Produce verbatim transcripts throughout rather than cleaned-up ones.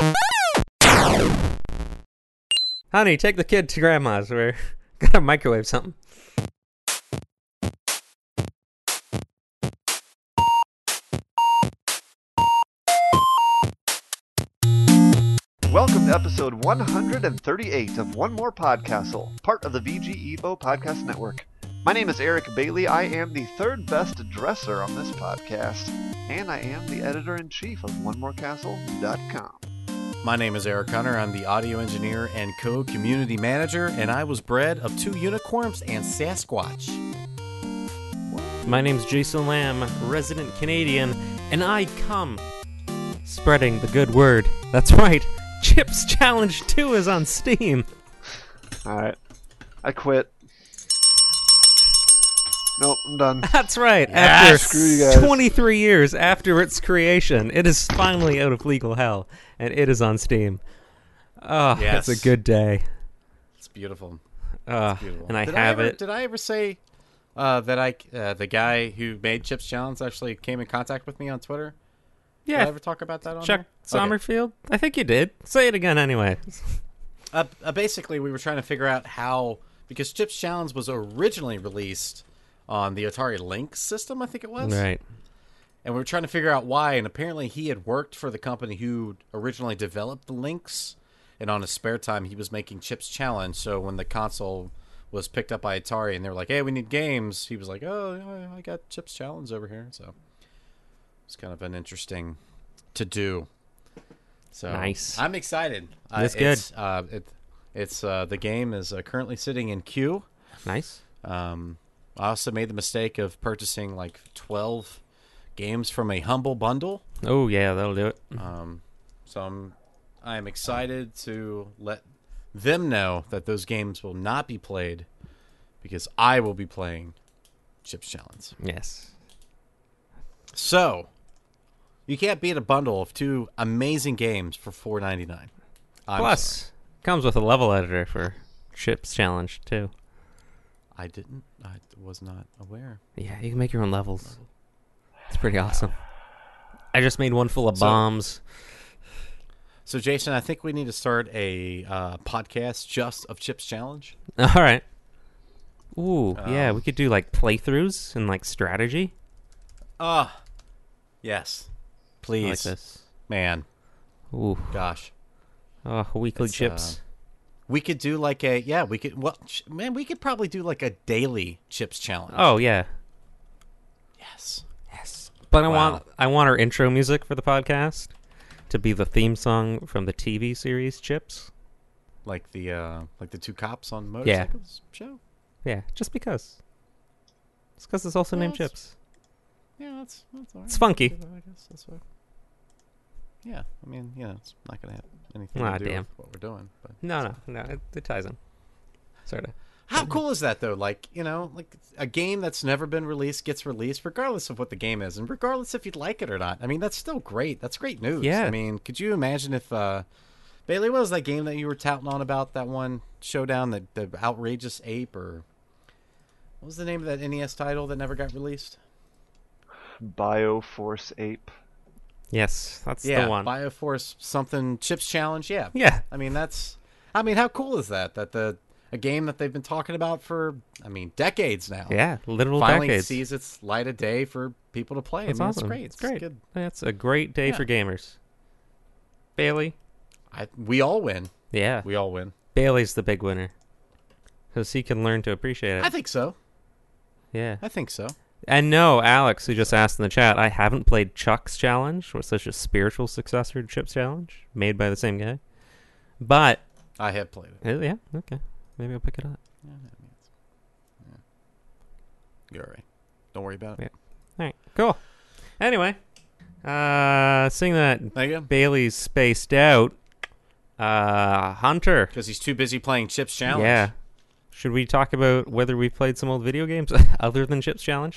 Honey, take the kid to grandma's. We're gotta microwave something. Welcome to episode one hundred thirty-eight of One More Podcastle, part of the V G Evo Podcast Network. My name is Eric Bailey. I am the third best dresser on this podcast, and I am the editor-in-chief of one more castle dot com. My name is Eric Hunter. I'm the audio engineer and co-community manager, and I was bred of two unicorns and Sasquatch. My name's Jason Lamb, resident Canadian, and I come spreading the good word. That's right, Chips Challenge two is on Steam. Alright, I quit. Nope, I'm done. That's right, Yes! after Screw you guys. twenty-three years after its creation, it is finally out of legal hell, and it is on Steam. Oh, Yes. it's a good day. It's beautiful. Uh, Beautiful. and I did have I ever, it. Did I ever say uh, that I uh, the guy who made Chips Challenge actually came in contact with me on Twitter? Did Yeah, I ever talk about that on Chuck there? Okay. Sommerfield? I think you did. Say it again anyway. Uh, uh, basically, we were trying to figure out how, because Chips Challenge was originally released on the Atari Lynx system, I think it was. Right. And we were trying to figure out why, and apparently he had worked for the company who originally developed the Lynx, and on his spare time he was making Chips Challenge, so when the console was picked up by Atari and they were like, hey, we need games, he was like, oh, yeah, I got Chips Challenge over here, so it's kind of an interesting to-do. So Nice. I'm excited. That's uh, good. It's, uh, it, it's uh, the game is uh, currently sitting in queue. Nice. Um, I also made the mistake of purchasing like twelve games from a Humble Bundle. Oh, yeah, that'll do it. Um, so I'm I'm excited to let them know that those games will not be played because I will be playing Chips Challenge. Yes. So you can't beat a bundle of two amazing games for four ninety-nine. I'm Plus, sorry. comes with a level editor for Chips Challenge, too. I didn't. I was not aware. Yeah, you can make your own levels. It's pretty awesome. I just made one full of So- bombs. So Jason, I think we need to start a uh, podcast just of Chips Challenge. All right. Ooh, yeah, Um, we could do, like, playthroughs and, like, strategy. Ah, yes, please, I like this. man. Ooh. Gosh. Oh, weekly It's, chips. We could do like a yeah. We could well, ch- man. We could probably do like a daily Chips Challenge. Oh, yeah. yes, Yes. But I Wow. want I want our intro music for the podcast to be the theme song from the T V series Chips. like the uh like the two cops on motorcycles show. Yeah, just because. It's because it's also Yeah, named it's- Chips. Yeah, that's that's all right. It's funky. I guess that's what. Yeah, I mean, you know, it's not gonna have anything Ah, to do damn. with what we're doing. But No, no, no. It, it ties in. Sort of. how cool is that though? Like, you know, like a game that's never been released gets released regardless of what the game is and regardless if you'd like it or not. I mean, that's still great. That's great news. Yeah. I mean, could you imagine if uh Bailey, what was that game that you were touting on about, that one showdown, that the outrageous ape, or what was the name of that N E S title that never got released? Bioforce Ape. Yes, that's yeah, the one. Bioforce something Chips Challenge. Yeah. Yeah. I mean, that's I mean, how cool is that? That the a game that they've been talking about for I mean, decades now. Yeah, literal Finally decades. sees its light of day for people to play. That's I mean, awesome. it's great. It's great. good. That's a great day Yeah. for gamers. Bailey? I, we all win. Yeah. We all win. Bailey's the big winner. Because he can learn to appreciate it. I think so. yeah. I think so. And no, Alex, who just asked in the chat, I haven't played Chuck's Challenge, which is such a spiritual successor to Chip's Challenge, made by the same guy. But, I have played it. uh, yeah, okay. Maybe I'll pick it up. Yeah, I mean, it's- yeah. You're all right. Don't worry about it. Yeah. All right, cool. Anyway, uh, seeing that There you go. Bailey's spaced out, uh, Hunter. Because he's too busy playing Chips Challenge. Yeah. Should we talk about whether we've played some old video games other than Chips Challenge?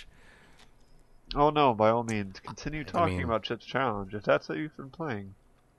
Oh no, by all means, continue talking mean- about Chips Challenge if that's what you've been playing.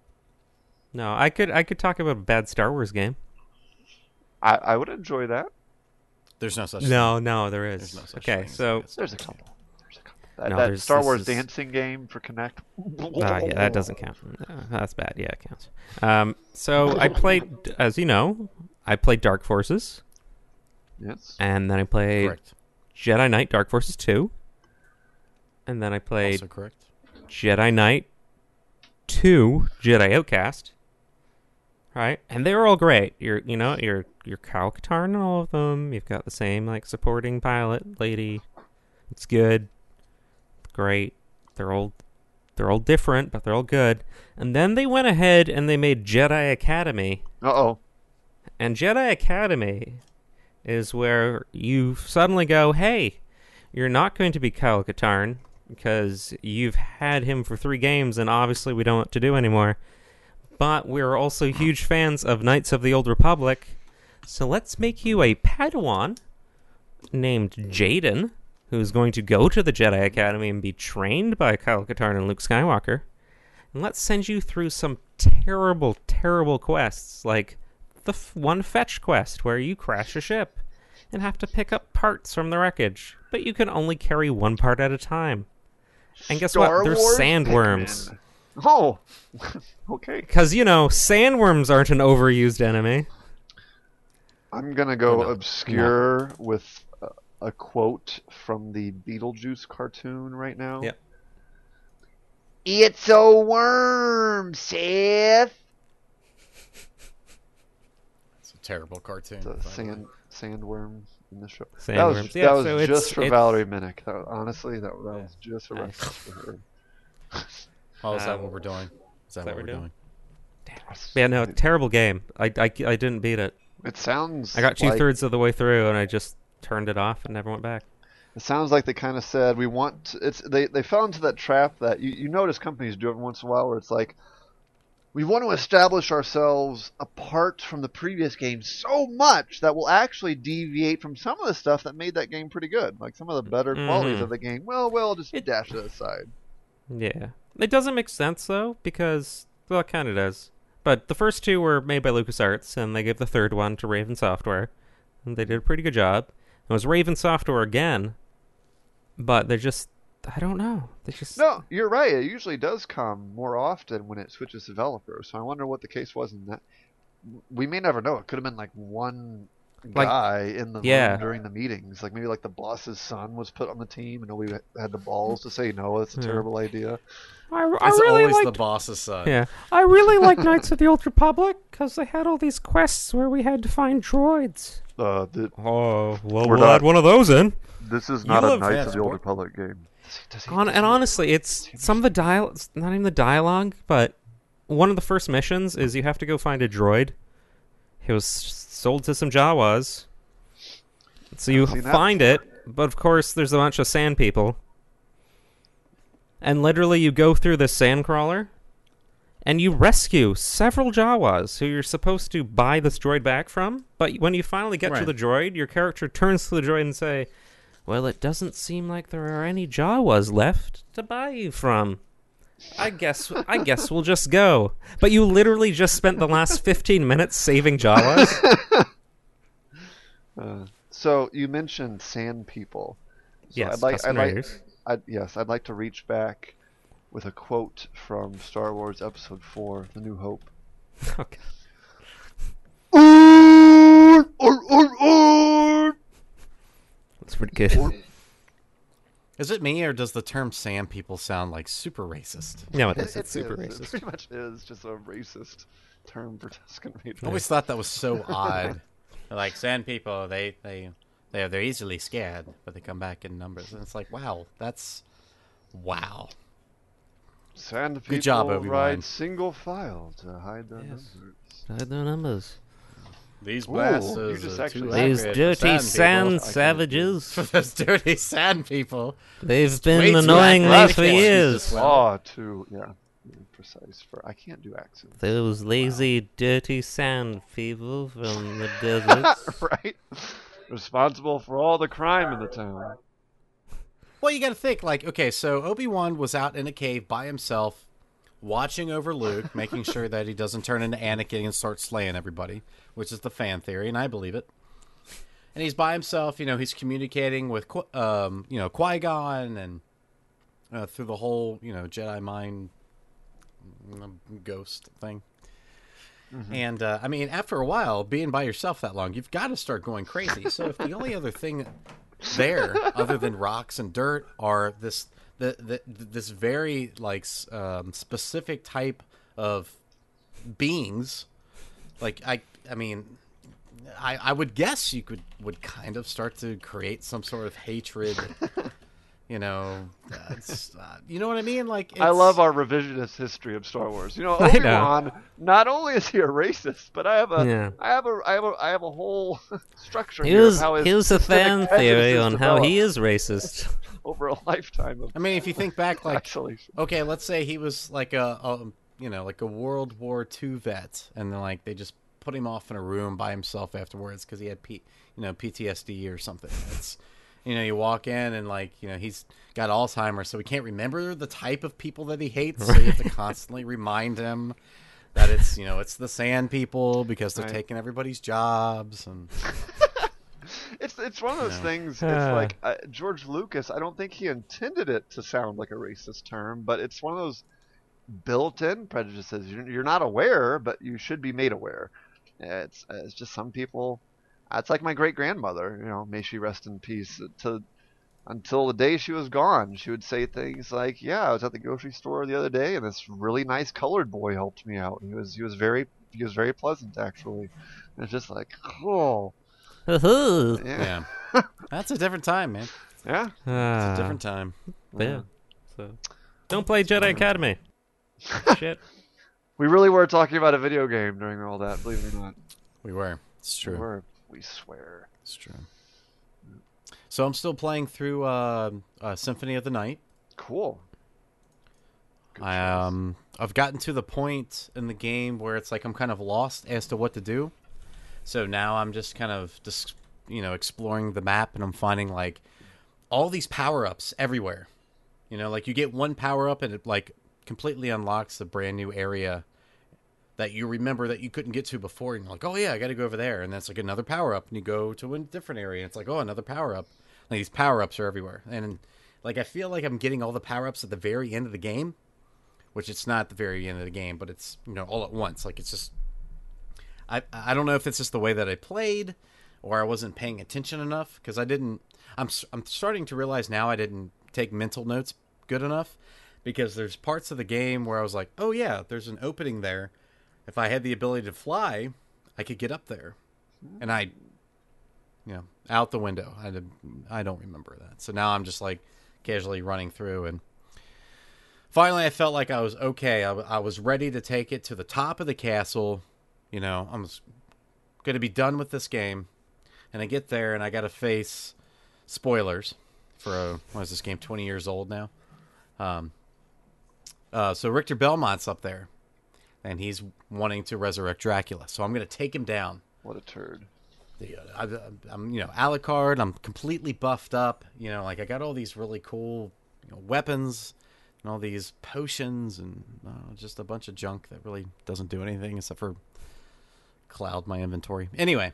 No, I could I could talk about a bad Star Wars game. I, I would enjoy that. There's no such No, no, there is. There's no such okay, thing as so that. There's a couple. There's a couple. That, No, that there's- Star this Wars is- dancing game for Connect. Ah, yeah, that doesn't count. No, that's bad. Yeah, it counts. Um, so I played, as you know, I played Dark Forces, Yes. and then I played Correct. Jedi Knight Dark Forces two, and then I played Also correct. Jedi Knight two Jedi Outcast. Right, and they were all great. You're, you know, you're you're Kyle Katarn in all of them. You've got the same like supporting pilot lady. It's good, great. They're all they're all different, but they're all good. And then they went ahead and they made Jedi Academy. Uh oh. And Jedi Academy is where you suddenly go, hey, you're not going to be Kyle Katarn because you've had him for three games, and obviously we don't know what to do anymore. But we're also huge fans of Knights of the Old Republic, so let's make you a Padawan named Jaden, who's going to go to the Jedi Academy and be trained by Kyle Katarn and Luke Skywalker. And let's send you through some terrible, terrible quests, like the f- one fetch quest where you crash a ship and have to pick up parts from the wreckage, but you can only carry one part at a time. And guess Star what? There's Wars sandworms. Pikmin. Oh. Okay. Because, you know, sandworms aren't an overused enemy. I'm gonna go They're not. obscure with a, a quote from the Beetlejuice cartoon right now. Yep. It's a worm, Seth. It's a terrible cartoon. It's a by the way. sand sandworm in the show. Sandworms. That was, Yeah, that was so it's- just for it's- Valerie Minnick. That, honestly, that, that Yeah. was just a Nice. reference for her. Oh, is that Um, what we're doing? Is that, that what we're we're doing? doing? Yeah, no, terrible game. I, I, I didn't beat it. It sounds. I got two like, thirds of the way through, and I just turned it off and never went back. It sounds like they kind of said we want. To, it's they they fell into that trap that you, you notice companies do every once in a while, where it's like we want to establish ourselves apart from the previous game so much that we'll actually deviate from some of the stuff that made that game pretty good, like some of the better qualities Mhm. of the game. Well, we'll just It- dash it aside. Yeah. It doesn't make sense, though, because, well, it kind of does. But the first two were made by LucasArts, and they gave the third one to Raven Software. And they did a pretty good job. It was Raven Software again, but they're just, I don't know. They just... No, you're right. It usually does come more often when it switches developers. So I wonder what the case was in that. We may never know. It could have been like one Like- guy in the yeah. room during the meetings. Like maybe like the boss's son was put on the team, and nobody had the balls to say no. It's a Yeah. terrible idea. I, I It's really always liked... the boss's son. Yeah. I really like Knights of the Old Republic, because they had all these quests where we had to find droids. Uh, the, Oh, well, We're we'll not- add one of those in. this is You not a live Knights fast, of the Old boy. Republic game. Does he- does he- On, does and he- honestly, it's some of the dial. It's not even the dialogue, but one of the first missions is you have to go find a droid. He was sold to some Jawas, so you Haven't seen that find it. But of course, there's a bunch of sand people, and literally you go through the sand crawler, and you rescue several Jawas who you're supposed to buy this droid back from. But when you finally get to Right. the droid, your character turns to the droid and say, well, it doesn't seem like there are any Jawas left to buy you from. I guess I guess we'll just go. But you literally just spent the last fifteen minutes saving Jawas. Uh, so you mentioned sand people. So Yes, I'd like, I'd custom like, raiders. I'd, yes, I'd like to reach back with a quote from Star Wars Episode Four: The New Hope. Okay. Or, or, or, or. That's pretty good. Is it me, or does the term "sand people" sound like super racist? No, it It, is. it It's super is. It racist. pretty much is just a racist term for Tusken Raiders. I always thought that was so odd. They're like sand people, they they they they're easily scared, but they come back in numbers, and it's like, wow, that's wow. Sand people Good job, Obi-Wan. ride single file to hide their Yes. numbers. Hide their numbers. These Ooh, blasts you is just uh, actually- too These accurate for dirty sand sand people. savages. For those dirty sand people. They've way been too annoying me accurate. for Jesus, years. well. Oh, too yeah, precise for. I can't do accents. Those lazy, dirty sand people from the deserts. Right? Responsible for all the crime in the town. Well, you got to think like, okay, so Obi-Wan was out in a cave by himself, watching over Luke, making sure that he doesn't turn into Anakin and start slaying everybody, which is the fan theory, and I believe it. And he's by himself, you know, he's communicating with, Qui- um, you know, Qui-Gon and uh, through the whole, you know, Jedi mind mm, ghost thing. Mm-hmm. And, uh, I mean, after a while, being by yourself that long, you've got to start going crazy. So if the only other thing there, other than rocks and dirt, are this the, the this very, like, um, specific type of beings, like, I I mean, I, I would guess you could would kind of start to create some sort of hatred. You know, uh, it's, uh, you know what I mean? Like, it's... I love our revisionist history of Star Wars. You know, I Obi-Wan, know. not only is he a racist, but I have a, Yeah. I have a, I have a, I have a whole structure here Here's, of how his here's a systemic fan theory prejudices on how he developed is racist. over a lifetime of I mean, if you think back, like, isolation. okay, let's say he was like a, a you know, like a World War Two vet, and then like they just put him off in a room by himself afterwards because he had P, you know, P T S D or something. It's, you know, you walk in and like, you know, he's got Alzheimer's, so he can't remember the type of people that he hates. So you have to constantly remind him that it's, you know, it's the Sand People because they're Right. taking everybody's jobs and. It's it's one of those No. things. It's Ah. like uh, George Lucas. I don't think he intended it to sound like a racist term, but it's one of those built-in prejudices. You're, you're not aware, but you should be made aware. It's it's just some people. It's like my great grandmother. You know, may she rest in peace. To until the day she was gone, she would say things like, "Yeah, I was at the grocery store the other day, and this really nice colored boy helped me out. He was he was very he was very pleasant actually." And it's just like, oh. Woohoo. Yeah. Yeah, that's a different time, man. Yeah. It's Ah, a different time. yeah. So, don't play Jedi Academy. Shit. We really were talking about a video game during all that, believe it or not. We were. It's We true. were. We swear. It's true. So I'm still playing through uh, uh, Symphony of the Night. Cool. Good I choice. um I've gotten to the point in the game where it's like I'm kind of lost as to what to do. So now I'm just kind of just you know exploring the map, and I'm finding like all these power-ups everywhere. You know, like you get one power-up and it like completely unlocks a brand new area that you remember that you couldn't get to before, and you're like, oh yeah, I got to go over there, and that's like another power-up, and you go to a different area, and it's like, oh, another power-up. Like these power-ups are everywhere, and like I feel like I'm getting all the power-ups at the very end of the game, which it's not the very end of the game, but it's, you know, all at once. Like it's just, I I don't know if it's just the way that I played, or I wasn't paying attention enough, because I didn't. I'm I'm starting to realize now I didn't take mental notes good enough, because there's parts of the game where I was like, oh yeah, there's an opening there. If I had the ability to fly, I could get up there, and I, you know, out the window. I did, I don't remember that. So now I'm just like casually running through, and finally I felt like I was okay. I, I was ready to take it to the top of the castle. You know, I'm going to be done with this game, and I get there and I got to face spoilers for a, what is this game, twenty years old now? Um, uh, so Richter Belmont's up there, and he's wanting to resurrect Dracula. So I'm going to take him down. What a turd. The, uh, I, I'm, you know, Alucard. I'm completely buffed up. You know, like I got all these really cool, you know, weapons and all these potions and uh, just a bunch of junk that really doesn't do anything except for cloud my inventory. Anyway,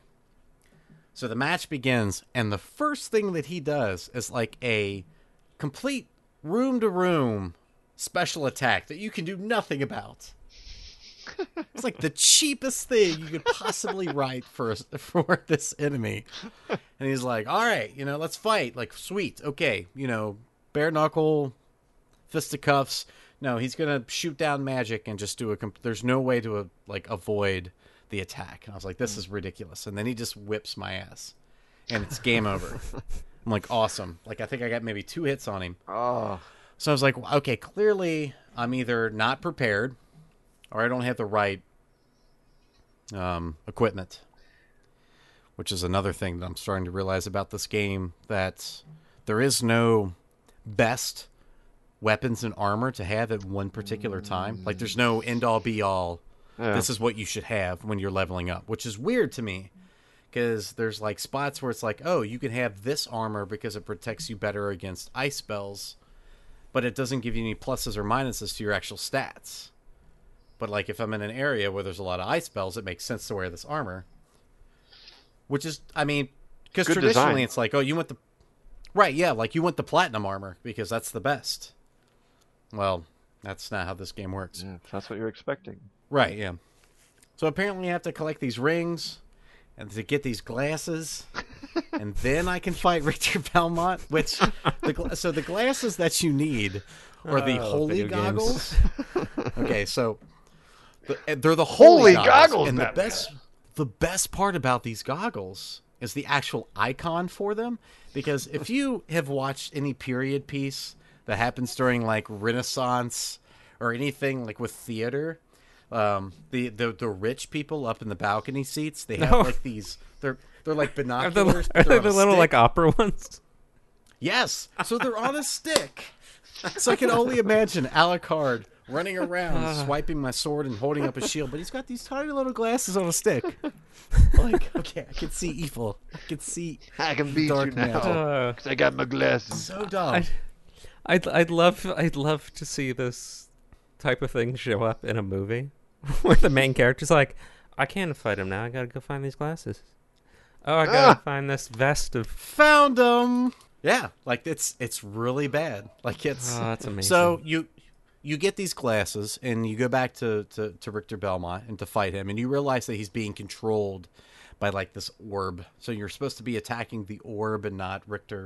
so the match begins, and the first thing that he does is like a complete room-to-room special attack that you can do nothing about. It's like the cheapest thing you could possibly write for for this enemy. And he's like, all right, you know, let's fight. Like, sweet. Okay, you know, bare knuckle, fisticuffs. No, he's going to shoot down magic and just do a... Comp- There's no way to, uh, like, avoid the attack. And I was like, this is ridiculous. And then he just whips my ass. And it's game over. I'm like, awesome. Like, I think I got maybe two hits on him. Oh. So I was like, okay, clearly I'm either not prepared or I don't have the right um, equipment, which is another thing that I'm starting to realize about this game, that there is no best weapons and armor to have at one particular time. Like, there's no end-all, be-all, Yeah. this is what you should have when you're leveling up, which is weird to me, because there's, like, spots where it's like, oh, you can have this armor because it protects you better against ice spells, but it doesn't give you any pluses or minuses to your actual stats. But, like, if I'm in an area where there's a lot of ice spells, it makes sense to wear this armor. Which is, I mean, because Good traditionally design. it's like, oh, you want the... Right, yeah, like, you want the platinum armor, because that's the best. Well, that's not how this game works. Yeah, if that's what you're expecting. Right, yeah. So apparently you have to collect these rings and to get these glasses, and then I can fight Richter Belmont, which... the gla- So the glasses that you need are the Oh, holy video games. goggles. Okay, so... the- They're the holy, Holy goggles, and the Batman. best, the best part about these goggles is the actual icon for them. Because if you have watched any period piece that happens during like Renaissance or anything like with theater, um, the, the the rich people up in the balcony seats, they have No. like these. They're they're like Are they, binoculars. are but they're they on the a little stick. like opera ones? Yes. So they're on a stick. So I can only imagine Alucard running around, swiping my sword and holding up a shield, but he's got these tiny little glasses on a stick. Like, okay, I can see evil. I can see I can beat dark you now. magic. Uh, Because I got my glasses. So dumb. I'd, I'd I'd love I'd love to see this type of thing show up in a movie where the main character's like, I can't fight him now. I gotta go find these glasses. Oh, I gotta Ah. find this vest of. Found them. Yeah, like it's it's really bad. Like it's Oh, that's amazing. So you you get these glasses and you go back to, to, to Richter Belmont and to fight him, and you realize that he's being controlled by like this orb. So you're supposed to be attacking the orb and not Richter.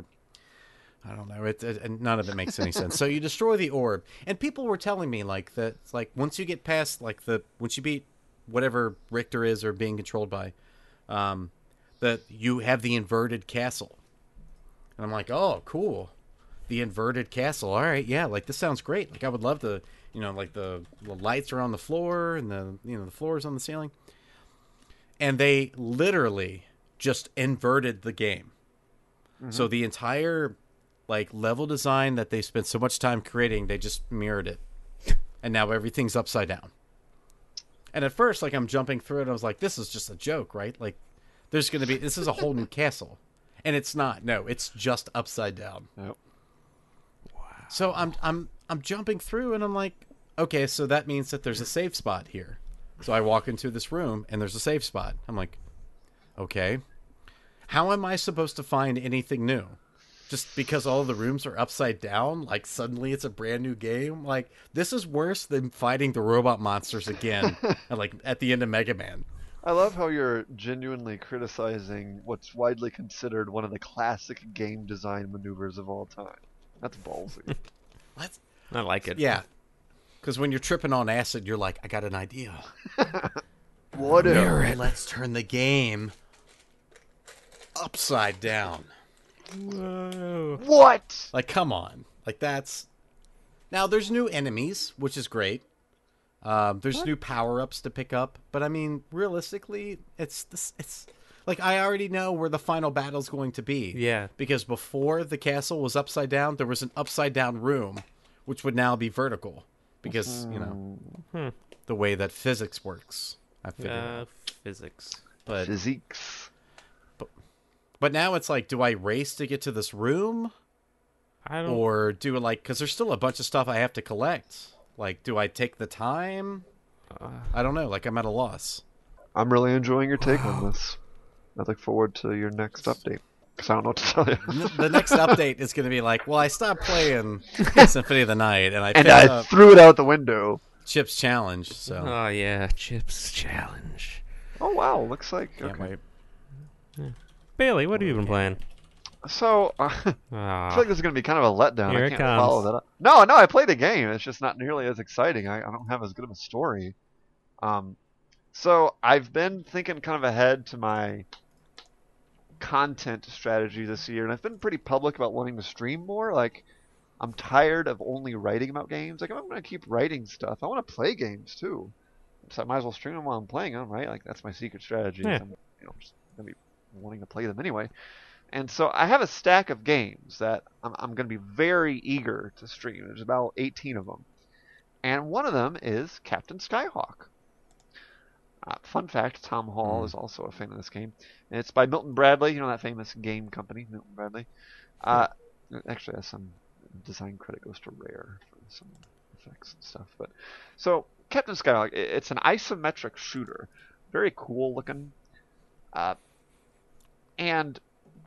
I don't know. It, it and none of it makes any sense. So you destroy the orb, and people were telling me like that. Like once you get past like the once you beat whatever Richter is or being controlled by, um, that you have the inverted castle. And I'm like, oh, cool. The inverted castle. All right, yeah, like this sounds great. Like I would love to, you know, like the, the lights are on the floor and the, you know, the floor is on the ceiling. And they literally just inverted the game. Mm-hmm. So the entire like level design that they spent so much time creating, they just mirrored it. And now everything's upside down. And at first, like I'm jumping through it, I was like, this is just a joke, right? Like there's going to be, this is a whole new castle. And it's not. No, it's just upside down. Nope. So I'm I'm I'm jumping through and I'm like, okay, so that means that there's a save spot here. So I walk into this room and there's a save spot. I'm like, okay. How am I supposed to find anything new? Just because all the rooms are upside down, like suddenly it's a brand new game? Like this is worse than fighting the robot monsters again at, like at the end of Mega Man. I love how you're genuinely criticizing what's widely considered one of the classic game design maneuvers of all time. That's ballsy. Let's I like it. Yeah. Because when you're tripping on acid, you're like, I got an idea. What if? Let's turn the game upside down. Whoa. What? Like, come on. Like, that's... Now, there's new enemies, which is great. Um, there's new power-ups to pick up. But, I mean, realistically, it's this, it's... Like, I already know where the final battle's going to be. Yeah. Because before the castle was upside down, there was an upside-down room, which would now be vertical. Because, you know, Hmm. the way that physics works. I figured Uh, out. physics. But, Physiques. but now it's like, do I race to get to this room? I don't. Or do it like, because there's still a bunch of stuff I have to collect. Like, do I take the time? Uh, I don't know. Like, I'm at a loss. I'm really enjoying your take on this. I look forward to your next update. Because I don't know what to tell you. N- the next update is going to be like, well, I stopped playing Symphony of the Night, and I And picked I up threw it out the window. Chip's Challenge, so oh yeah, Chips Challenge. Oh, wow. Looks like... can't Okay. wait. Bailey, what have you been playing? So, uh, I Ah, feel like this is going to be kind of a letdown. Here I it can't comes. follow that up. No, no, I played the game. It's just not nearly as exciting. I, I don't have as good of a story. Um, so I've been thinking kind of ahead to my content strategy this year, and I've been pretty public about wanting to stream more. Like, I'm tired of only writing about games. Like, I'm going to keep writing stuff. I want to play games too. So I might as well stream them while I'm playing them, right? Like, that's my secret strategy. Yeah. I'm, you know, just going to be wanting to play them anyway. And so I have a stack of games that I'm, I'm going to be very eager to stream. There's about eighteen of them. And one of them is Captain Skyhawk. Uh, fun fact, Tom Hall Mm. is also a fan of this game. And it's by Milton Bradley, you know that famous game company, Milton Bradley. Uh, it actually has some design credit goes to Rare for some effects and stuff. But so Captain Skyhawk, i- it's an isometric shooter. Very cool looking. Uh, and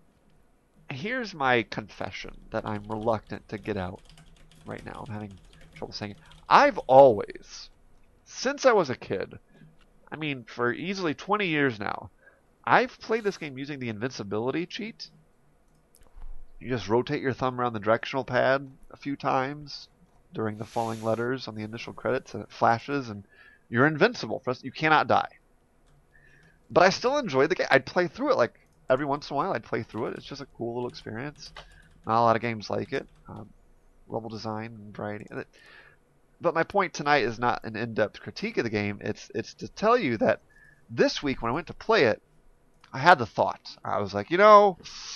here's my confession that I'm reluctant to get out right now. I'm having trouble saying it. I've always, since I was a kid, I mean, for easily twenty years now, I've played this game using the invincibility cheat. You just rotate your thumb around the directional pad a few times during the falling letters on the initial credits, and it flashes, and you're invincible. You cannot die. But I still enjoy the game. I'd play through it like every once in a while. I'd play through it. It's just a cool little experience. Not a lot of games like it. Um, level design and variety. But my point tonight is not an in-depth critique of the game. It's it's to tell you that this week when I went to play it, I had the thought. I was like, you know,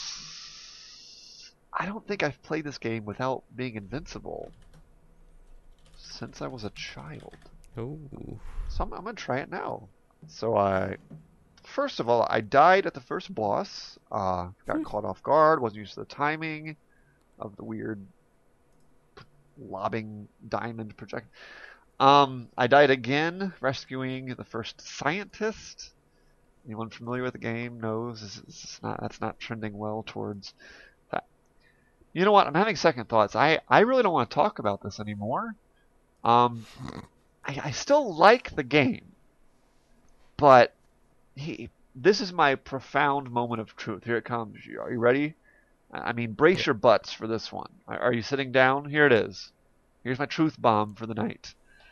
I don't think I've played this game without being invincible since I was a child. Oh. So I'm, I'm going to try it now. So I, first of all, I died at the first boss. Uh, got Hmm. caught off guard, wasn't used to the timing of the weird lobbing diamond project. Um, I died again rescuing the first scientist. Anyone familiar with the game knows this is not, that's not trending well towards that. You know what? I'm having second thoughts. I, I really don't want to talk about this anymore. Um, I, I still like the game, but he, this is my profound moment of truth. Here it comes. Are you ready? I mean, brace Yeah. your butts for this one. Are, are you sitting down? Here it is. Here's my truth bomb for the night.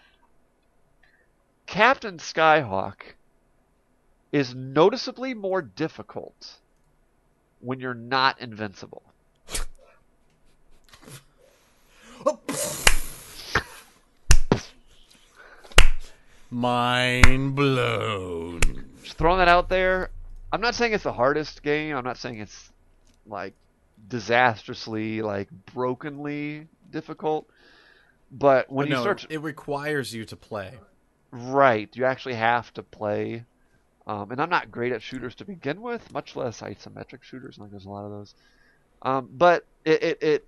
Captain Skyhawk is noticeably more difficult when you're not invincible. Mind blown. Just throwing that out there. I'm not saying it's the hardest game. I'm not saying it's like disastrously, like brokenly difficult. But when But you no, start, to, it requires you to play. right, you actually have to play. Um, and I'm not great at shooters to begin with, much less isometric shooters. Like there's a lot of those. Um, but it, it, it,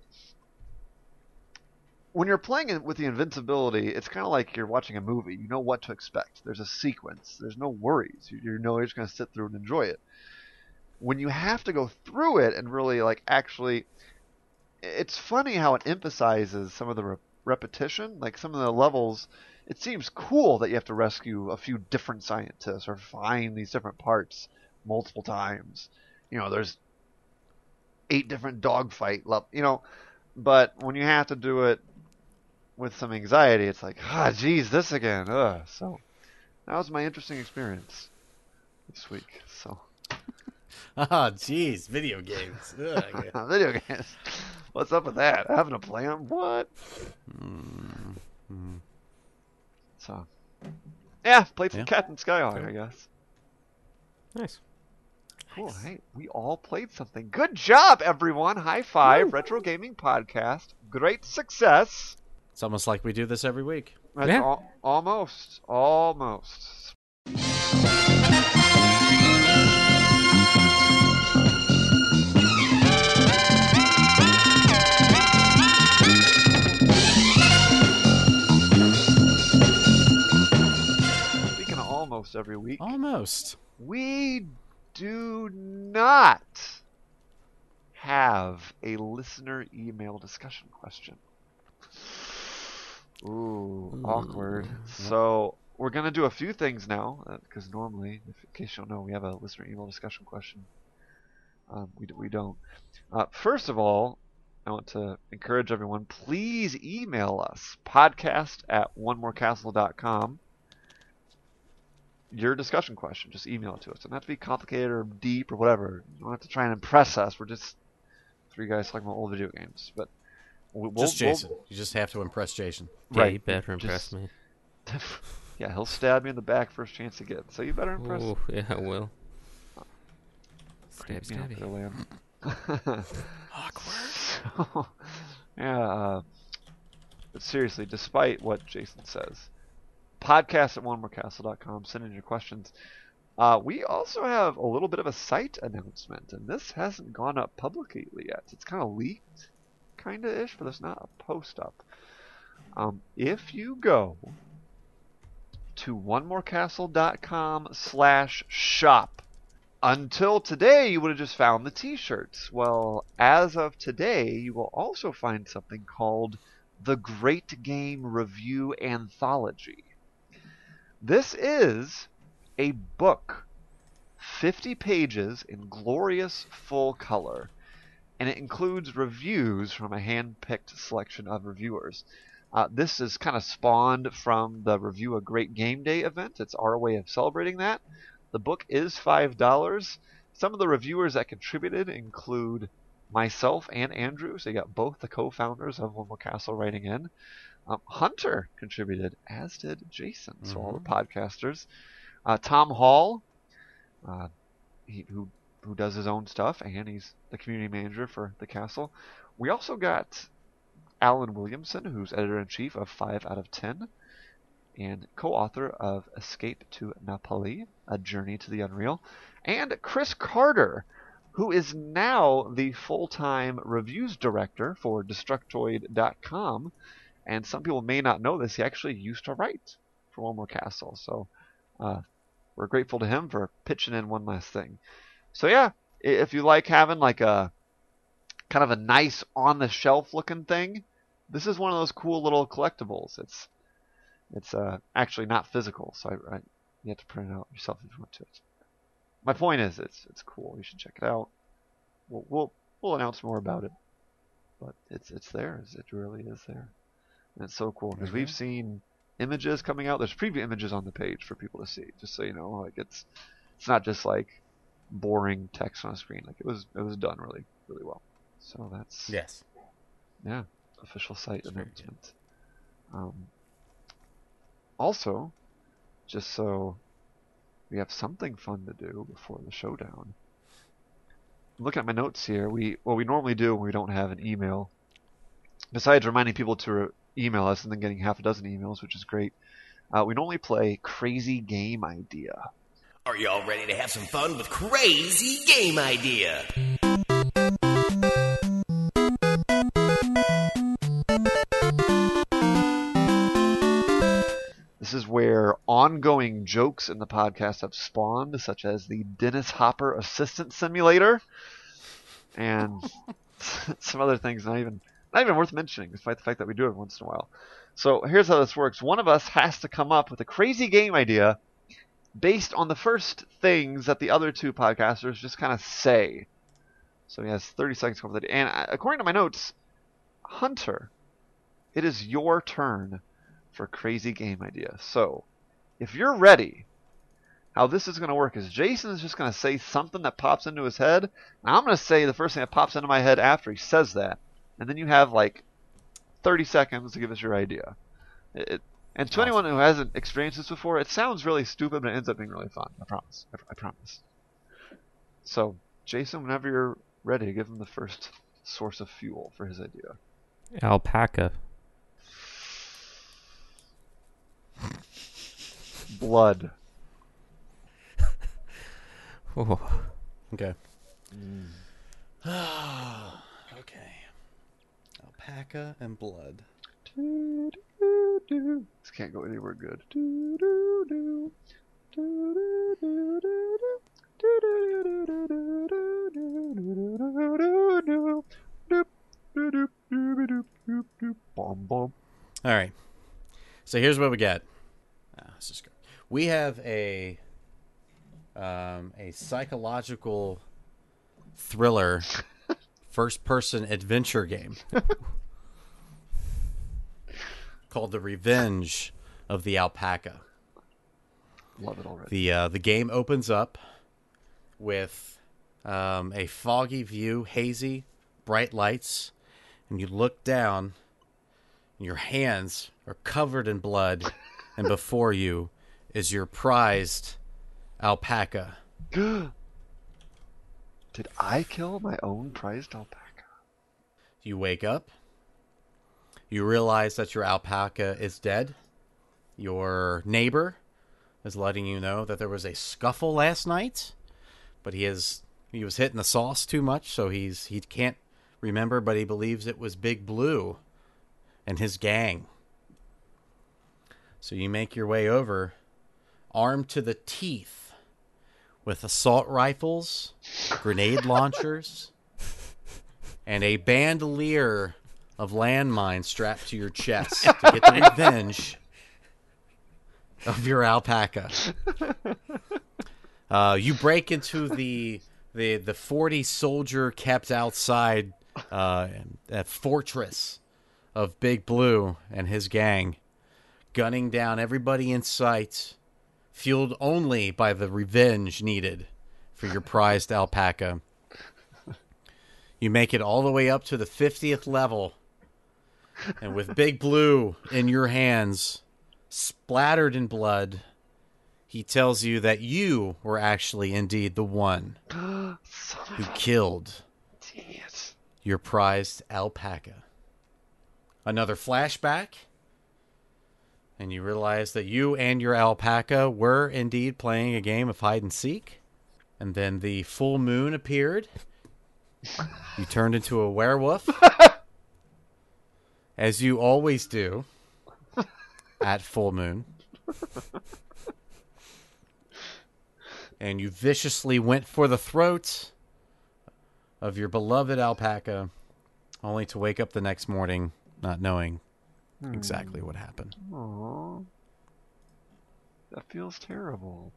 when you're playing it with the invincibility, it's kind of like you're watching a movie. You know what to expect. There's a sequence. There's no worries. You, you know you're just going to sit through and enjoy it. When you have to go through it and really like actually, it's funny how it emphasizes some of the re- repetition. Like some of the levels, it seems cool that you have to rescue a few different scientists or find these different parts multiple times. You know, there's eight different dogfight levels, you know, but when you have to do it with some anxiety, it's like, ah, geez, this again. Ugh. So that was my interesting experience this week. So Ah, jeez, video games. Ugh. video games. What's up with that? Having to play them? What? Mm-hmm. So yeah, played some Yeah. Captain Skyhawk, Cool. I guess. Nice. Cool. Hey, we all played something. Good job, everyone. High five. Woo. Retro Gaming Podcast. Great success. It's almost like we do this every week. That's Yeah. al- almost. Almost. Speaking of almost every week, Almost. we do not have a listener email discussion question. Ooh, awkward. So we're gonna do a few things now, because normally, if, in case you don't know, we have a listener email discussion question. Um, we we don't. Uh, first of all, I want to encourage everyone. Please email us podcast at one more castle dot com. Your discussion question, just email it to us. It doesn't have to be complicated or deep or whatever. You don't have to try and impress us. We're just three guys talking about old video games. But we'll, Just we'll- Jason. You just have to impress Jason. Yeah, Right. you better impress Just- me. yeah, he'll stab me in the back first chance to get. So you better impress. Ooh, yeah, I will. Creep Stab, me out stabby. there, Lamb. Awkward. So, yeah, uh, but seriously, despite what Jason says, podcast at one more castle dot com. Send in your questions. Uh, we also have a little bit of a site announcement, and this hasn't gone up publicly yet. It's kind of leaked, kind of ish, but there's not a post up. Um, if you go to one more castle dot com slash shop, until today, you would have just found the t-shirts. Well, as of today, you will also find something called The Great Game Review Anthology. This is a book, fifty pages in glorious full color, and it includes reviews from a hand-picked selection of reviewers. Uh, this is kind of spawned from the Review a Great Game Day event. It's our way of celebrating that. The book is five dollars. Some of the reviewers that contributed include myself and Andrew, so you got both the co-founders of One More Castle writing in. Um, Hunter contributed, as did Jason, so mm-hmm. all the podcasters. Uh, Tom Hall, uh, he, who who does his own stuff, and he's the community manager for the castle. We also got Alan Williamson, who's editor-in-chief of five out of ten, and co-author of Escape to Napoli, A Journey to the Unreal, and Chris Carter, who is now the full-time reviews director for Destructoid dot com, and some people may not know this, he actually used to write for One More Castle, so uh, we're grateful to him for pitching in one last thing. So yeah, if you like having like a kind of a nice on-the-shelf looking thing, this is one of those cool little collectibles. It's it's uh, actually not physical, so I, I, you have to print it out yourself if you want to. It. My point is, it's it's cool. You should check it out. We'll we'll, we'll announce more about it, but it's it's there. It really is there, and it's so cool because mm-hmm. we've seen images coming out. There's preview images on the page for people to see, just so you know. Like it's it's not just like boring text on a screen. Like it was it was done really really well. So that's yes, yeah, official site that's announcement. Um, also, just so we have something fun to do before the showdown. I'm looking at my notes here. We what we normally do when we don't have an email, besides reminding people to re- email us and then getting half a dozen emails, which is great. Uh, we normally play Crazy Game Idea. Are y'all ready to have some fun with Crazy Game Idea? This is where ongoing jokes in the podcast have spawned, such as the Dennis Hopper Assistant Simulator, and some other things not even not even worth mentioning, despite the fact that we do it once in a while. So here's how this works. One of us has to come up with a crazy game idea based on the first things that the other two podcasters just kind of say. So he has thirty seconds to come up with it. And according to my notes, Hunter, it is your turn for Crazy Game Idea. So, if you're ready, how this is going to work is Jason is just going to say something that pops into his head, and I'm going to say the first thing that pops into my head after he says that, and then you have like thirty seconds to give us your idea. It, and to awesome. Anyone who hasn't experienced this before, it sounds really stupid, but it ends up being really fun. I promise. I, I promise. So, Jason, whenever you're ready, give him the first source of fuel for his idea. Alpaca. Blood. Oh. Okay. Mm. Okay. Alpaca and blood. Do, do, do. This can't go anywhere good. Do, do, do. Do, do, do, do, do. Do, do, do, do, do, do, do, do, do, do, do, do, do. Bom, bom. All right. So here's what we got. Ah, this is good. We have a um, a psychological thriller first-person adventure game called The Revenge of the Alpaca. Love it already. The uh, the game opens up with um, a foggy view, hazy, bright lights, and you look down, and your hands are covered in blood, and before you is your prized alpaca. Did I kill my own prized alpaca? You wake up. You realize that your alpaca is dead. Your neighbor is letting you know that there was a scuffle last night, but he is he was hitting the sauce too much, so he's he can't remember, but he believes it was Big Blue and his gang. So you make your way over, armed to the teeth, with assault rifles, grenade launchers, and a bandolier of landmines strapped to your chest to get the revenge of your alpaca. Uh, you break into the the the forty soldier kept outside uh, that fortress of Big Blue and his gang, gunning down everybody in sight, fueled only by the revenge needed for your prized alpaca. You make it all the way up to the fiftieth level, and with Big Blue in your hands, splattered in blood, he tells you that you were actually indeed the one who killed your prized alpaca. Another flashback, and you realize that you and your alpaca were indeed playing a game of hide and seek, and then the full moon appeared. You turned into a werewolf, as you always do at full moon. And you viciously went for the throat of your beloved alpaca, only to wake up the next morning not knowing exactly what happened. Aww. That feels terrible.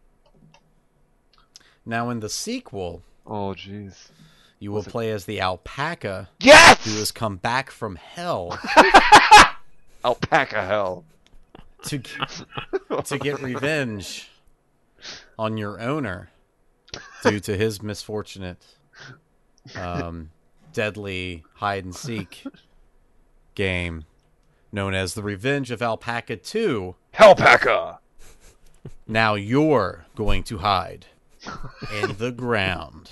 Now in the sequel, Oh, jeez. you will play as the alpaca Yes! who has come back from hell Alpaca hell. to to get revenge on your owner due to his misfortunate, um, deadly hide and seek game known as the Revenge of Alpaca two. Alpaca! Now you're going to hide in the ground.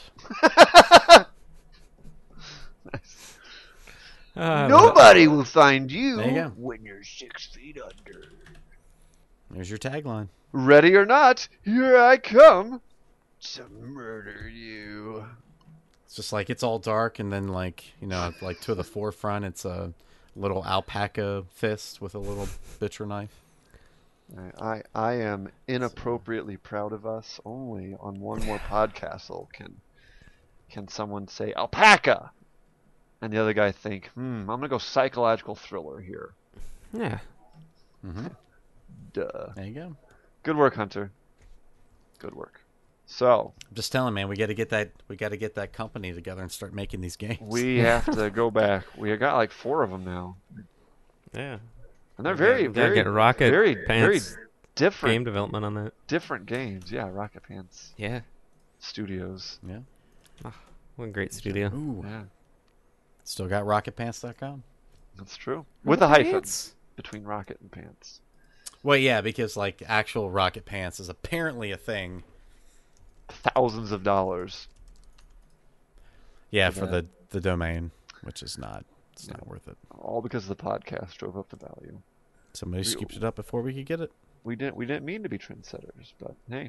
Uh, Nobody will find you, There you go. when you're six feet under. There's your tagline. Ready or not, here I come to murder you. It's just like it's all dark, and then like you know, like to the forefront, it's a little alpaca fist with a little butcher knife. I, I I am inappropriately proud of us. Only on One More Podcastle can can someone say alpaca, and the other guy think, hmm, I'm gonna go psychological thriller here. yeah. Mm-hmm. Duh. There you go. Good work, Hunter. Good work. So I'm just telling, man, we got to get that. We got to get that company together and start making these games. we have to go back. We got like four of them now, Yeah. and they're very, We gotta very, get Rocket very, very Pants different, game development on that. different games. Yeah, Rocket Pants Yeah. Studios. Yeah. What a great studio. Ooh. Yeah, Still got rocket pants dot com. that's true. With a hyphen Pants? between Rocket and Pants. Well, yeah, because like actual rocket pants is apparently a thing. Thousands of dollars. Yeah, For for that. the the domain, which is not. It's Yeah. not worth it. All because the podcast drove up the value. Somebody We- scooped it up before we could get it. We didn't we didn't mean to be trendsetters, but hey.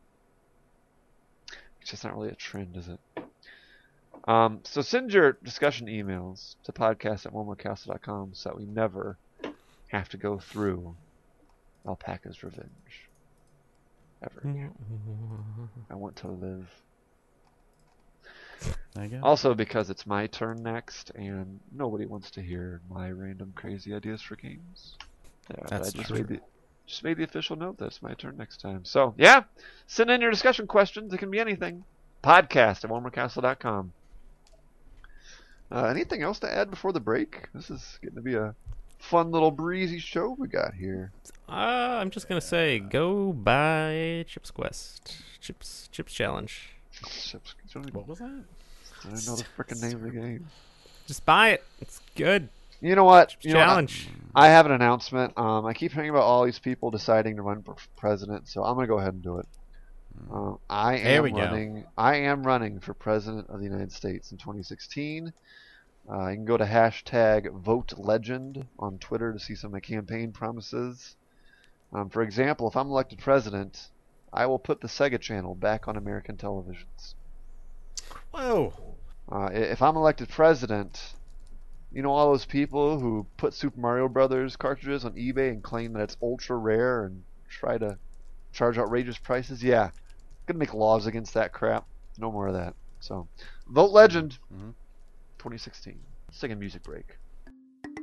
It's just not really a trend, is it? Um, so send your discussion emails to podcast at one more castle dot com so that we never have to go through Alpaca's Revenge. Ever. I want to live. There you go. Also because it's my turn next and nobody wants to hear my random crazy ideas for games. Yeah, That's I just true. made the just made the official note that it's my turn next time. So yeah, send in your discussion questions. It can be anything. Podcast at one more castle dot com. Uh, anything else to add before the break? This is getting to be a fun little breezy show we got here. Uh, I'm just gonna say, go buy Chips Quest. Chips Chips Challenge. Chips- I don't even- What was that? I don't know the freaking name of the game. Just buy it. It's good. You know what? Chips You know what? Challenge. I have an announcement. Um, I keep hearing about all these people deciding to run for president, so I'm gonna go ahead and do it. Uh, I There am we go. running. I am running for president of the United States in twenty sixteen. Uh, you can go to hashtag Vote Legend on Twitter to see some of my campaign promises. Um, for example, if I'm elected president, I will put the Sega Channel back on American televisions. Whoa! Uh, i- if I'm elected president, you know all those people who put Super Mario Brothers cartridges on eBay and claim that it's ultra rare and try to charge outrageous prices? Yeah, gonna make laws against that crap. No more of that. So, Vote Legend, Mhm. twenty sixteen. Let's take a music break.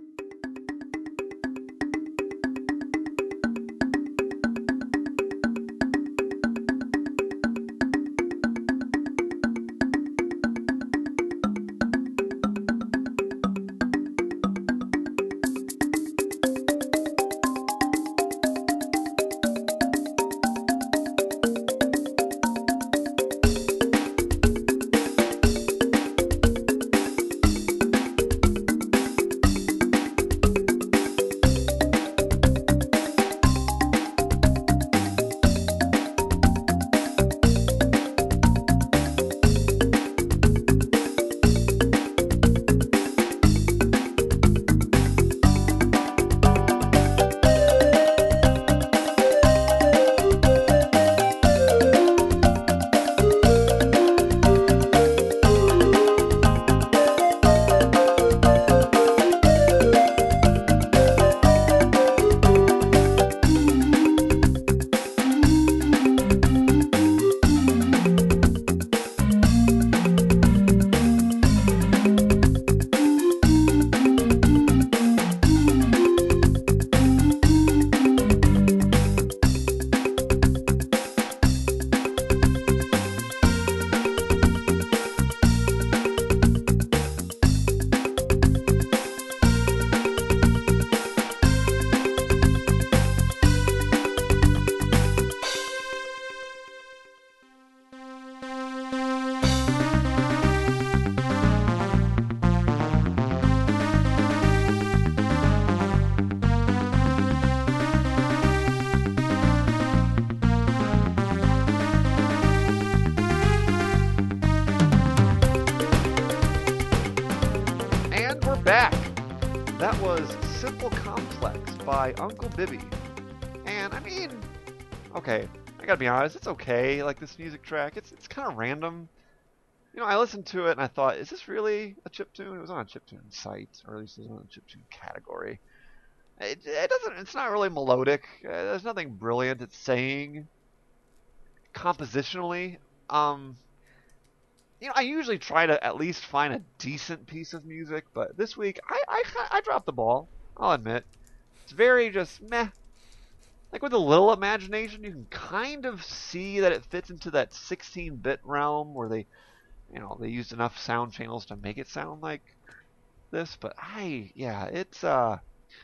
back. That was Simple Complex by Uncle Bibby. And I mean, okay, I gotta be honest, it's okay, like this music track. It's it's kind of random. You know, I listened to it and I thought, is this really a chiptune? It was on a chiptune site, or at least it was on a chiptune category. It, it doesn't, it's not really melodic. Uh, there's nothing brilliant it's saying compositionally. Um, you know, I usually try to at least find a decent piece of music, but this week I, I, I dropped the ball. I'll admit. It's very just meh. Like with a little imagination, you can kind of see that it fits into that sixteen-bit realm where they, you know, they used enough sound channels to make it sound like this. But I, yeah, it's uh.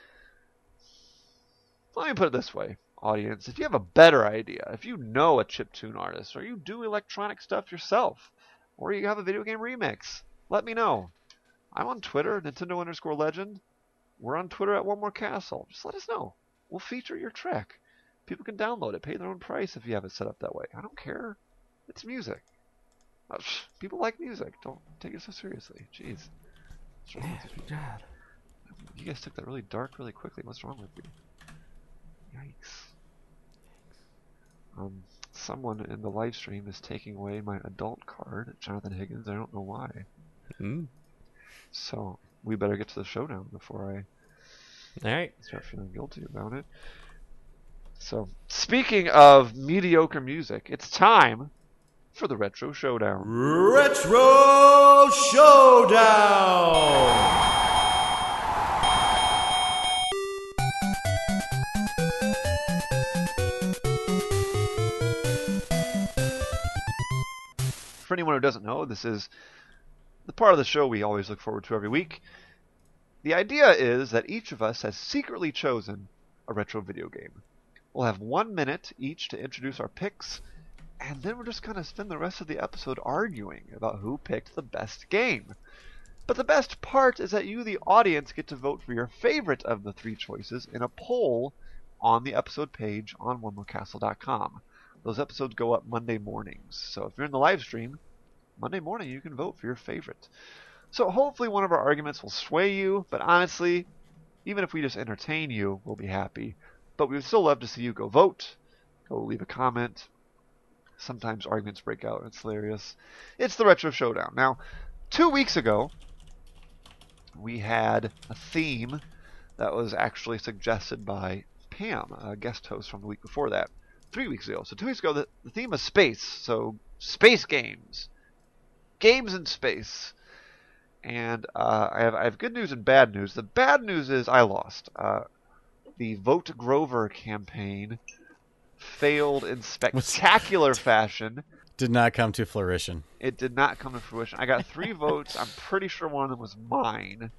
Let me put it this way, audience. If you have a better idea, if you know a chiptune artist, or you do electronic stuff yourself, or you have a video game remix, let me know. I'm on Twitter, Nintendo underscore legend. We're on Twitter at One More Castle. Just let us know. We'll feature your track. People can download it, pay their own price if you have it set up that way. I don't care. It's music. Uh, people like music. Don't take it so seriously. Jeez. What's wrong with you? God. You guys took that really dark really quickly. What's wrong with you? Yikes. Um, someone in the live stream is taking away my adult card, Jonathan Higgins. I don't know why. Mm. So, we better get to the showdown before I All right. start feeling guilty about it. So, speaking of mediocre music, it's time for the Retro Showdown. Retro Showdown! For anyone who doesn't know, this is the part of the show we always look forward to every week. The idea is that each of us has secretly chosen a retro video game. We'll have one minute each to introduce our picks, and then we're just going to spend the rest of the episode arguing about who picked the best game. But the best part is that you, the audience, get to vote for your favorite of the three choices in a poll on the episode page on one more castle dot com. Those episodes go up Monday mornings. So if you're in the live stream, Monday morning you can vote for your favorite. So hopefully one of our arguments will sway you, but honestly, even if we just entertain you, we'll be happy. But we would still love to see you go vote, go leave a comment. Sometimes arguments break out, and it's hilarious. It's the Retro Showdown. Now, two weeks ago, we had a theme that was actually suggested by Pam, a guest host from the week before that. Three weeks ago. So two weeks ago, the, the theme was space. So space games. Games in space. And uh, I have I have good news and bad news. The bad news is I lost. Uh, the Vote Grover campaign failed in spectacular fashion. Did not come to fruition. It did not come to fruition. I got three votes. I'm pretty sure one of them was mine.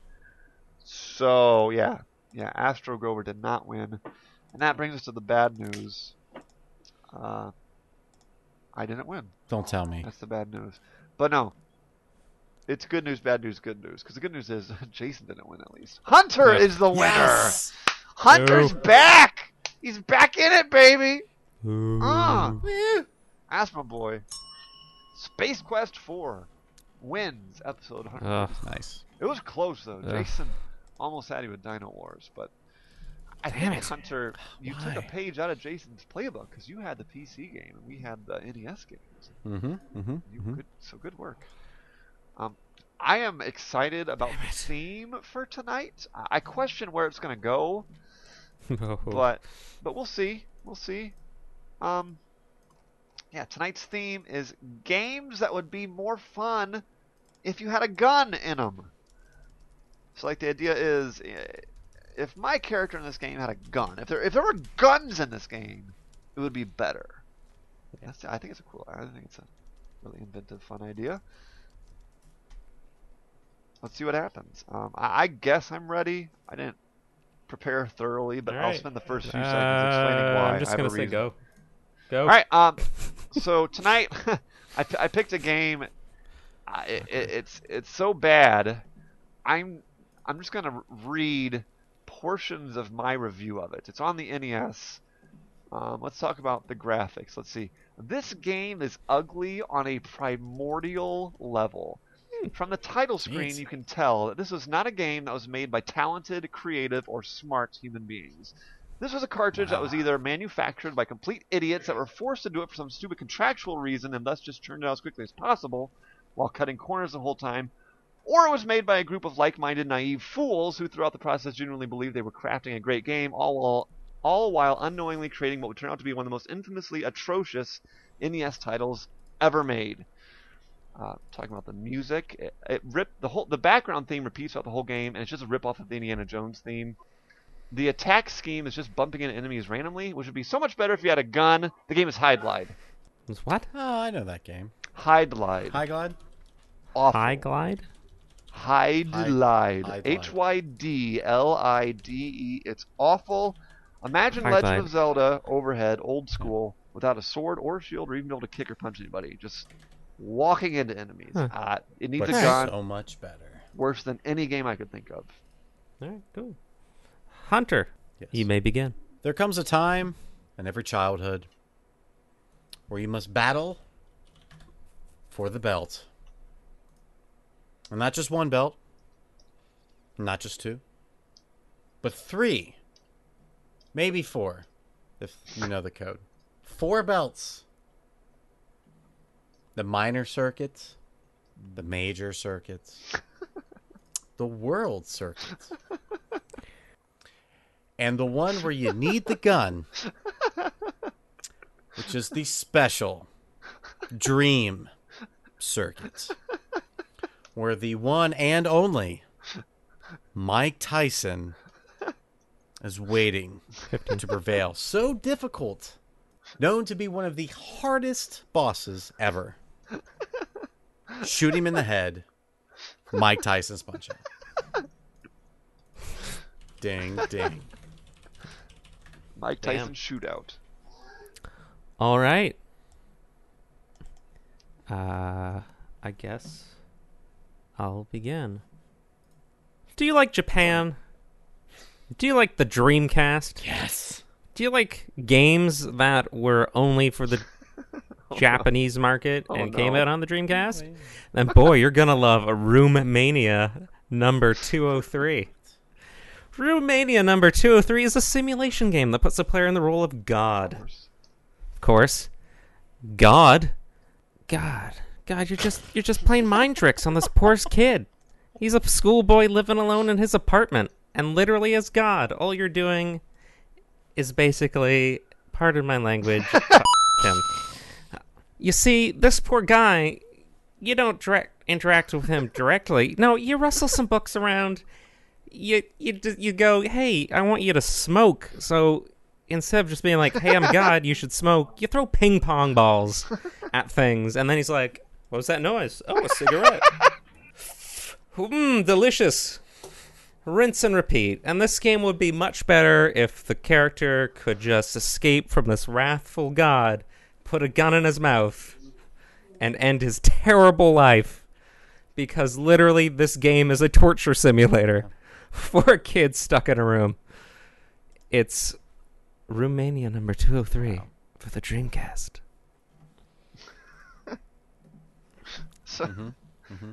So, yeah. Yeah, Astro Grover did not win. And that brings us to the bad news. Uh, I didn't win. Don't tell me. That's the bad news. But no. It's good news, bad news, good news. Because the good news is Jason didn't win at least. Hunter Yeah. is the winner. Yes! Hunter's Nope. back. He's back in it, baby. Ooh. Ah, Ask my boy. Space Quest four wins episode one hundred. Ugh. Nice. It was close though. Ugh. Jason almost had you with Dino Wars, but I Damn think it. Hunter, you took a Why? page out of Jason's playbook because you had the P C game and we had the N E S games. Mm-hmm. Mm-hmm. You mm-hmm. good, so good work. Um, I am excited about Damn the it. theme for tonight. I I question where it's gonna go, Oh. but but we'll see. We'll see. Um, yeah, tonight's theme is games that would be more fun if you had a gun in them. So, like, the idea is, eh, if my character in this game had a gun, if there if there were guns in this game, it would be better. That's, I think it's a cool. I think it's a really inventive, fun idea. Let's see what happens. Um, I, I guess I'm ready. I didn't prepare thoroughly, but All I'll right. spend the first few Uh, seconds explaining why. I'm just I have gonna a say reason. go. Go. All right. Um. So tonight, I, p- I picked a game. I, it, it's it's so bad. I'm I'm just gonna read portions of my review of it. It's on the N E S. Um, let's talk about the graphics. Let's see. This game is ugly on a primordial level. From the title screen, Jeez. you can tell that this was not a game that was made by talented, creative, or smart human beings. This was a cartridge that was either manufactured by complete idiots that were forced to do it for some stupid contractual reason and thus just turned it out as quickly as possible while cutting corners the whole time, or it was made by a group of like-minded, naive fools who throughout the process genuinely believed they were crafting a great game, all while, all while unknowingly creating what would turn out to be one of the most infamously atrocious N E S titles ever made. Uh, talking about the music, it, it ripped the whole. The background theme repeats throughout the whole game, and it's just a rip-off of the Indiana Jones theme. The attack scheme is just bumping into enemies randomly, which would be so much better if you had a gun. The game is Hide Glide. It's what? Oh, I know that game. Hide Glide. High Glide? Awful. High glide? Hide Hide- Glide. Hide H Y D L I D E. It's awful. Imagine Hide Legend Glide. of Zelda overhead, old school, without a sword or a shield or even be able to kick or punch anybody. Just walking into enemies. Huh. Uh, it needs But a gun. so much better. Worse than any game I could think of. All right, cool. Hunter, Yes. you may begin. There comes a time in every childhood where you must battle for the belt. And not just one belt, not just two, but three, maybe four, if you know the code. Four belts. The minor circuits, the major circuits, the world circuits. And the one where you need the gun, which is the special dream circuit, where the one and only Mike Tyson is waiting to prevail. So difficult, known to be one of the hardest bosses ever. Shoot him in the head, Mike Tyson's punch out. Ding, ding. Mike Damn. Tyson shootout. All right. Uh, I guess I'll begin. Do you like Japan? Do you like the Dreamcast? Yes. Do you like games that were only for the Japanese market Oh, and came no. out on the Dreamcast? Then boy, you're gonna love Room Mania number two oh three. Room Mania number two oh three is a simulation game that puts the player in the role of God. Of course. God? God. God, you're just you're just playing mind tricks on this poor kid. He's a schoolboy living alone in his apartment, and literally as God, all you're doing is basically, pardon my language, f- him. You see, this poor guy, you don't direct, interact with him directly. No, you rustle some books around. You you d- you go, hey, I want you to smoke. So instead of just being like, hey, I'm God, you should smoke, you throw ping pong balls at things, and then he's like, what was that noise? Oh, a cigarette. Mmm, delicious. Rinse and repeat. And this game would be much better if the character could just escape from this wrathful God, put a gun in his mouth, and end his terrible life. Because literally, this game is a torture simulator for a kid stuck in a room. It's Roomania number two oh three for the Dreamcast. So, Mhm. Mhm.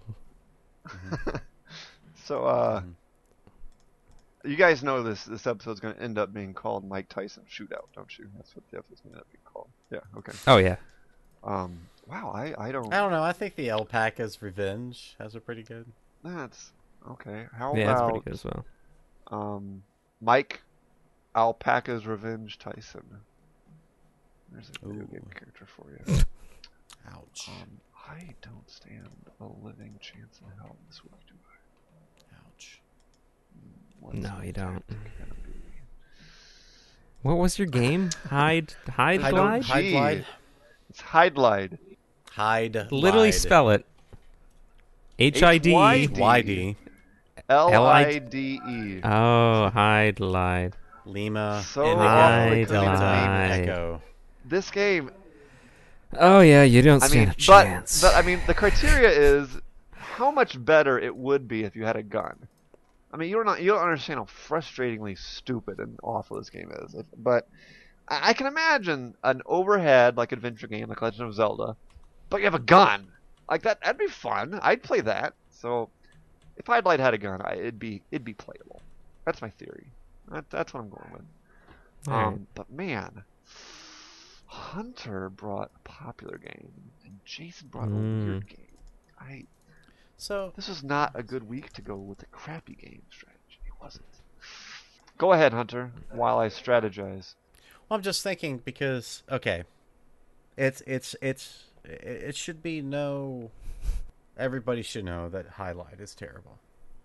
so uh, you guys know this this episode's going to end up being called Mike Tyson Shootout, don't you? That's what the episode's going to end up being called. Yeah, okay. Oh, yeah. Um, wow, I, I don't... I don't know. I think the Alpaca's Revenge has a pretty good. That's... Okay, how Yeah, it's about pretty good as well. um, Mike Alpaca's Revenge Tyson? There's a video Ooh. game character for you. Ouch. Um, I don't stand a living chance in hell this week, do I? Ouch. What's No, my you don't. tactic gonna be? What was your game? Hide, hide, Hide- glide. Hide Gee, glide. It's Hide Glide. Hide. Literally glide. spell it. H I D. H Y D. Y D. L I D E. Oh, hide, glide. Lima. So Indigo, awfully Delta, glide. Echo. This game, Oh yeah, you don't I stand mean, a but, chance. but I mean, the criteria is how much better it would be if you had a gun. I mean, you're not, you don't understand how frustratingly stupid and awful this game is. If, but I, I can imagine an overhead like adventure game like Legend of Zelda, but you have a gun. Like that, that'd be fun. I'd play that. So, if Hydlite had a gun, I, it'd be it'd be playable. That's my theory. That, that's what I'm going with. Um, Alright. but man, Hunter brought a popular game, and Jason brought a Mm. weird game. I So this was not a good week to go with a crappy game strategy. It wasn't. Go ahead, Hunter, while I strategize. well, I'm just thinking because okay, it's it's it's it should be no. Everybody should know that Highlight is terrible.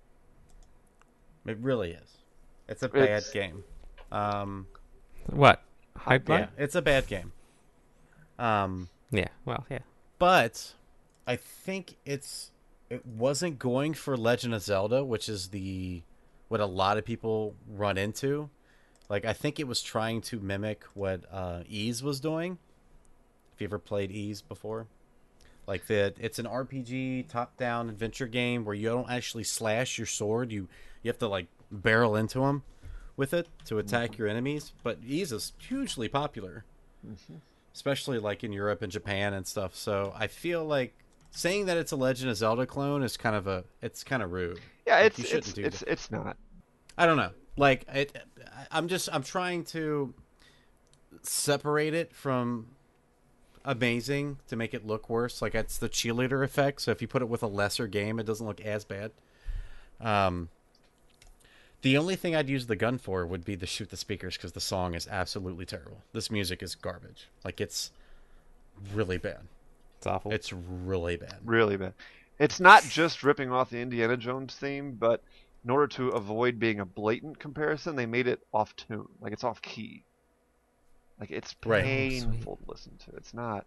It really is. It's a bad It's- game. Um, What? Hype yeah, line? it's a bad game. Um, Yeah. Well, yeah. but I think it's it wasn't going for Legend of Zelda, which is the what a lot of people run into. Like I think it was trying to mimic what uh, Ease was doing. If you ever played Ease before, like the it's an R P G top-down adventure game where you don't actually slash your sword. You you have to like barrel into them with it to attack your enemies. But Ease is hugely popular, especially like in Europe and Japan and stuff. So I feel like saying that it's a Legend of Zelda clone is kind of a it's kind of rude. Yeah, Like, it's you shouldn't it's do it's that. it's not. I don't know. Like it, I- I'm just I'm trying to separate it from amazing to make it look worse. Like it's the cheerleader effect. So if you put it with a lesser game, it doesn't look as bad. Um, the only thing I'd use the gun for would be to shoot the speakers because the song is absolutely terrible. This music is garbage. Like it's really bad. It's awful. It's really bad. Really bad. It's not just ripping off the Indiana Jones theme, but in order to avoid being a blatant comparison, they made it off tune. Like it's off key. Like it's Right. painful to listen to. It's not.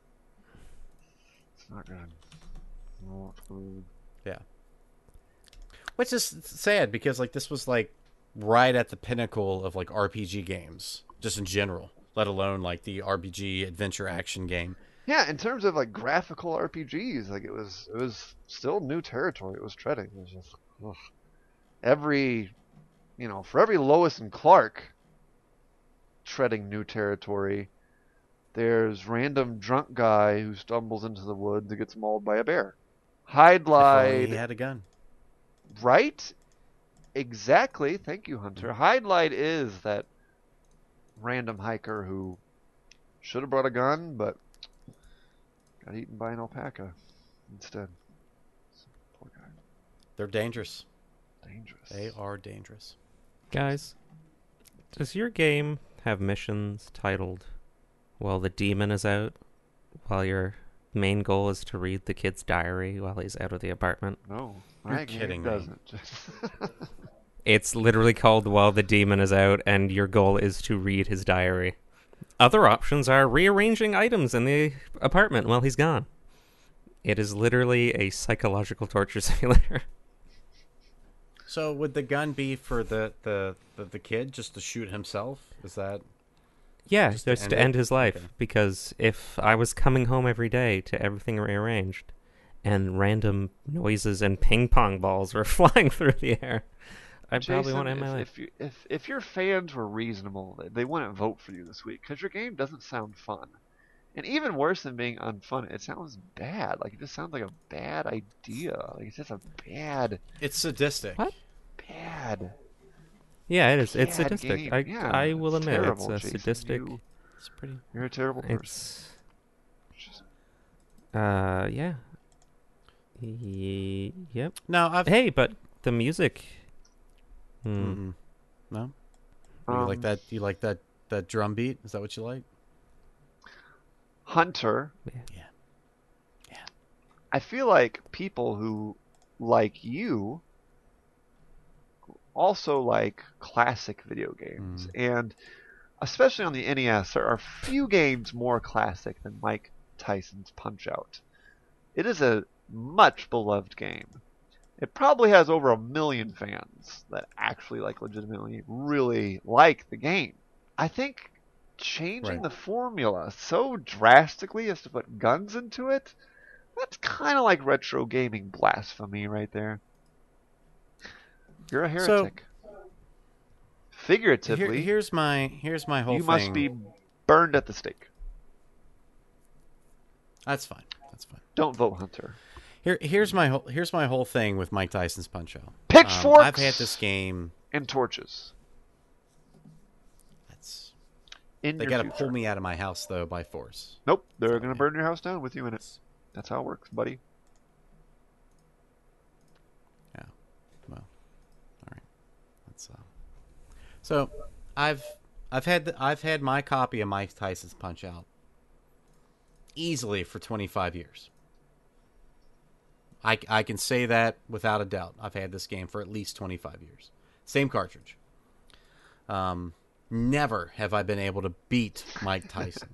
It's not good. Not good. Yeah. Which is sad because like this was like right at the pinnacle of like R P G games, just in general, let alone like the R P G adventure action game. Yeah, in terms of like graphical R P Gs, like it was it was still new territory. It was treading. It was just ugh. Every, you know, for every Lois and Clark treading new territory, there's random drunk guy who stumbles into the woods and gets mauled by a bear. If only Hydlide, he had a gun. right? Exactly. Thank you, Hunter. Hydlide is that random hiker who should have brought a gun, but got eaten by an alpaca instead. Poor guy. They're dangerous. Dangerous. They are dangerous. Guys, does your game have missions titled "While the Demon is Out," while your main goal is to read the kid's diary while he's out of the apartment? No, You're my game kidding me. doesn't. It's literally called "While the Demon is Out," and your goal is to read his diary. Other options are rearranging items in the apartment while he's gone. It is literally a psychological torture simulator. So would the gun be for the the, the, the kid just to shoot himself? Is that Yeah, Just just, to to end end it? his life. Okay. Because if I was coming home every day to everything rearranged, and random noises and ping pong balls were flying through the air, I'd probably Jason, want to end my if, life. if, you, if if your fans were reasonable, they, they wouldn't vote for you this week because your game doesn't sound fun. And even worse than being unfun, it sounds bad. Like it just sounds like a bad idea. Like it's just a bad, it's sadistic? What? bad. Yeah, it is. It's bad sadistic. game. I Yeah, I will it's admit terrible, it's a Jason. sadistic. You, It's pretty. you're a terrible person. It's uh yeah. Ye- yep. No, I've Hey, but the music. Hmm. Mm. No. You Um, like that? You like that that drum beat? Is that what you like? Hunter. Yeah. Yeah. I feel like people who like you also like classic video games. And especially on the N E S, there are few games more classic than Mike Tyson's Punch-Out. It is a much beloved game. It probably has over a million fans that actually like legitimately really like the game. I think changing Right. the formula so drastically as to put guns into it, that's kind of like retro gaming blasphemy right there. You're a So- heretic. Figuratively, Here, here's my here's my whole you thing. must be burned at the stake. That's fine. That's fine. Don't vote Hunter. Here, here's my whole here's my whole thing with Mike Tyson's Punch Out. Pitchforks Um, I've had this game. and torches. That's In they your got to future. pull me out of my house though by force. Nope, they're So, gonna yeah. burn your house down with you in it. That's how it works, buddy. Yeah. Well. All right. That's uh. So, I've I've had the, I've had my copy of Mike Tyson's Punch Out easily for twenty-five years. I, I can say that without a doubt. I've had this game for at least twenty-five years. Same cartridge. Um, never have I been able to beat Mike Tyson.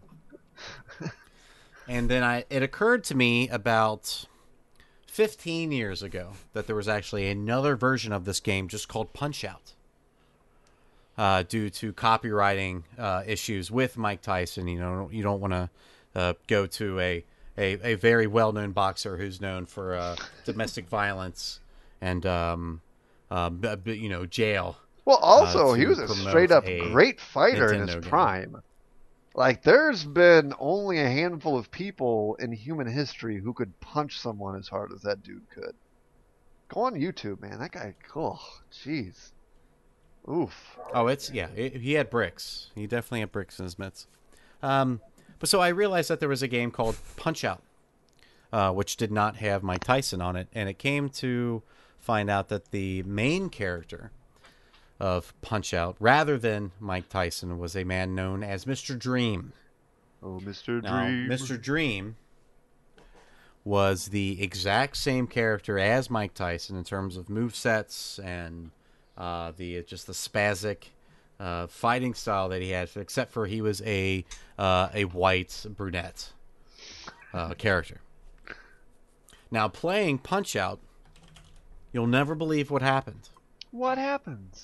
And then I it occurred to me about fifteen years ago that there was actually another version of this game just called Punch Out. Uh, due to copywriting uh, issues with Mike Tyson, you know, you don't want to uh, go to a, a, a very well-known boxer who's known for uh, domestic violence and, um, uh, b- b- you know, jail. Well, also, uh, he to was a promote straight up a great fighter in Nintendo his game. prime. Like, there's been only a handful of people in human history who could punch someone as hard as that dude could. Go on YouTube, man. That guy, oh, jeez. Oof. Oh, it's yeah. It, he had bricks. He definitely had bricks in his mitts. Um, but so I realized that there was a game called Punch Out, uh, which did not have Mike Tyson on it, and it came to find out that the main character of Punch Out, rather than Mike Tyson, was a man known as Mister Dream. Oh, Mister Now, Dream. Mister Dream was the exact same character as Mike Tyson in terms of movesets and uh, the just the spastic uh, fighting style that he had, except for he was a uh, a white brunette uh, character. Now, playing Punch Out, you'll never believe what happened. What happens?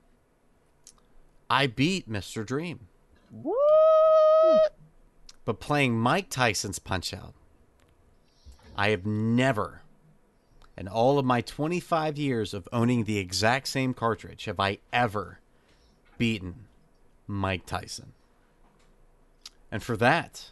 I beat Mister Dream. What? But playing Mike Tyson's Punch Out, I have never, in all of my twenty-five years of owning the exact same cartridge, have I ever beaten Mike Tyson. And for that,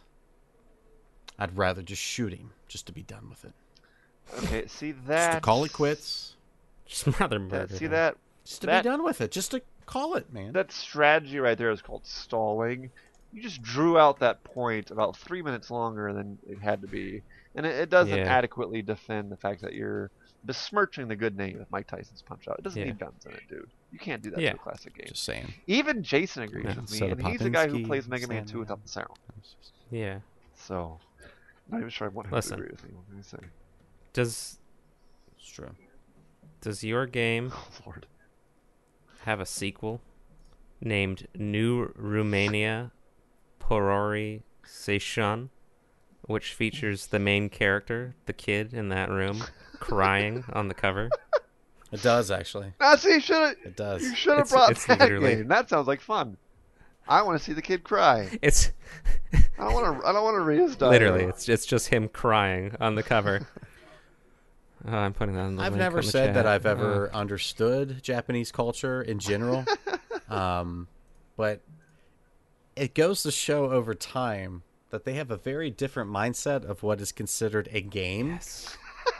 I'd rather just shoot him, just to be done with it. Okay, see Just that. to call it quits, Just rather murder. That, see him. that? just to That- be done with it, just to call it, man. That strategy right there is called stalling. You just drew out that point about three minutes longer than it had to be, and it, it doesn't Yeah. adequately defend the fact that you're besmirching the good name of Mike Tyson's Punch Out. It doesn't Yeah. need guns in it, dude. You can't do that Yeah. to a classic game. Just saying. Even Jason agrees Yeah, with me, Soda and he's the guy who Popinski, plays Mega Man two Sandman. without the sound. Yeah. So, not even sure I want him Listen. to agree with me. What can I say? Does It's true. does your game Oh Lord. have a sequel named New Romania Porori Seishun, which features the main character, the kid in that room, crying on the cover? It does, actually. Ah, see, you should It does. you should have It's- brought it's that literally- game. That sounds like fun. I want to see the kid cry. It's I don't want to. I don't want to read his dialogue. literally it's it's just him crying on the cover. Oh, I'm putting that in the I've link never on the said that chat. I've ever Oh. understood Japanese culture in general, um, but it goes to show over time that they have a very different mindset of what is considered a game. Yes.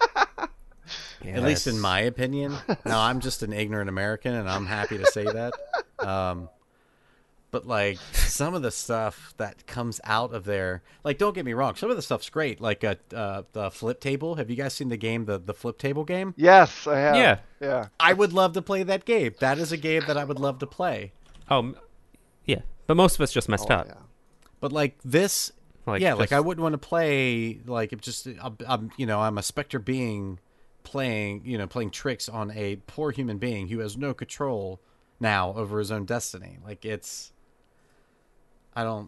At least in Yes. my opinion. Now, I'm just an ignorant American, and I'm happy to say that. Um, but like some of the stuff that comes out of there, like don't get me wrong, some of the stuff's great. Like uh, uh, the flip table. Have you guys seen the game, the the flip table game? Yes, I have. Yeah. Yeah. I would love to play that game. That is a game that I would love to play. Oh, m- yeah. But most of it's just messed Oh, up. yeah. But like this, Like, yeah, like just- I wouldn't want to play like if just I'm, I'm you know I'm a specter being playing you know playing tricks on a poor human being who has no control now over his own destiny. Like it's, I don't.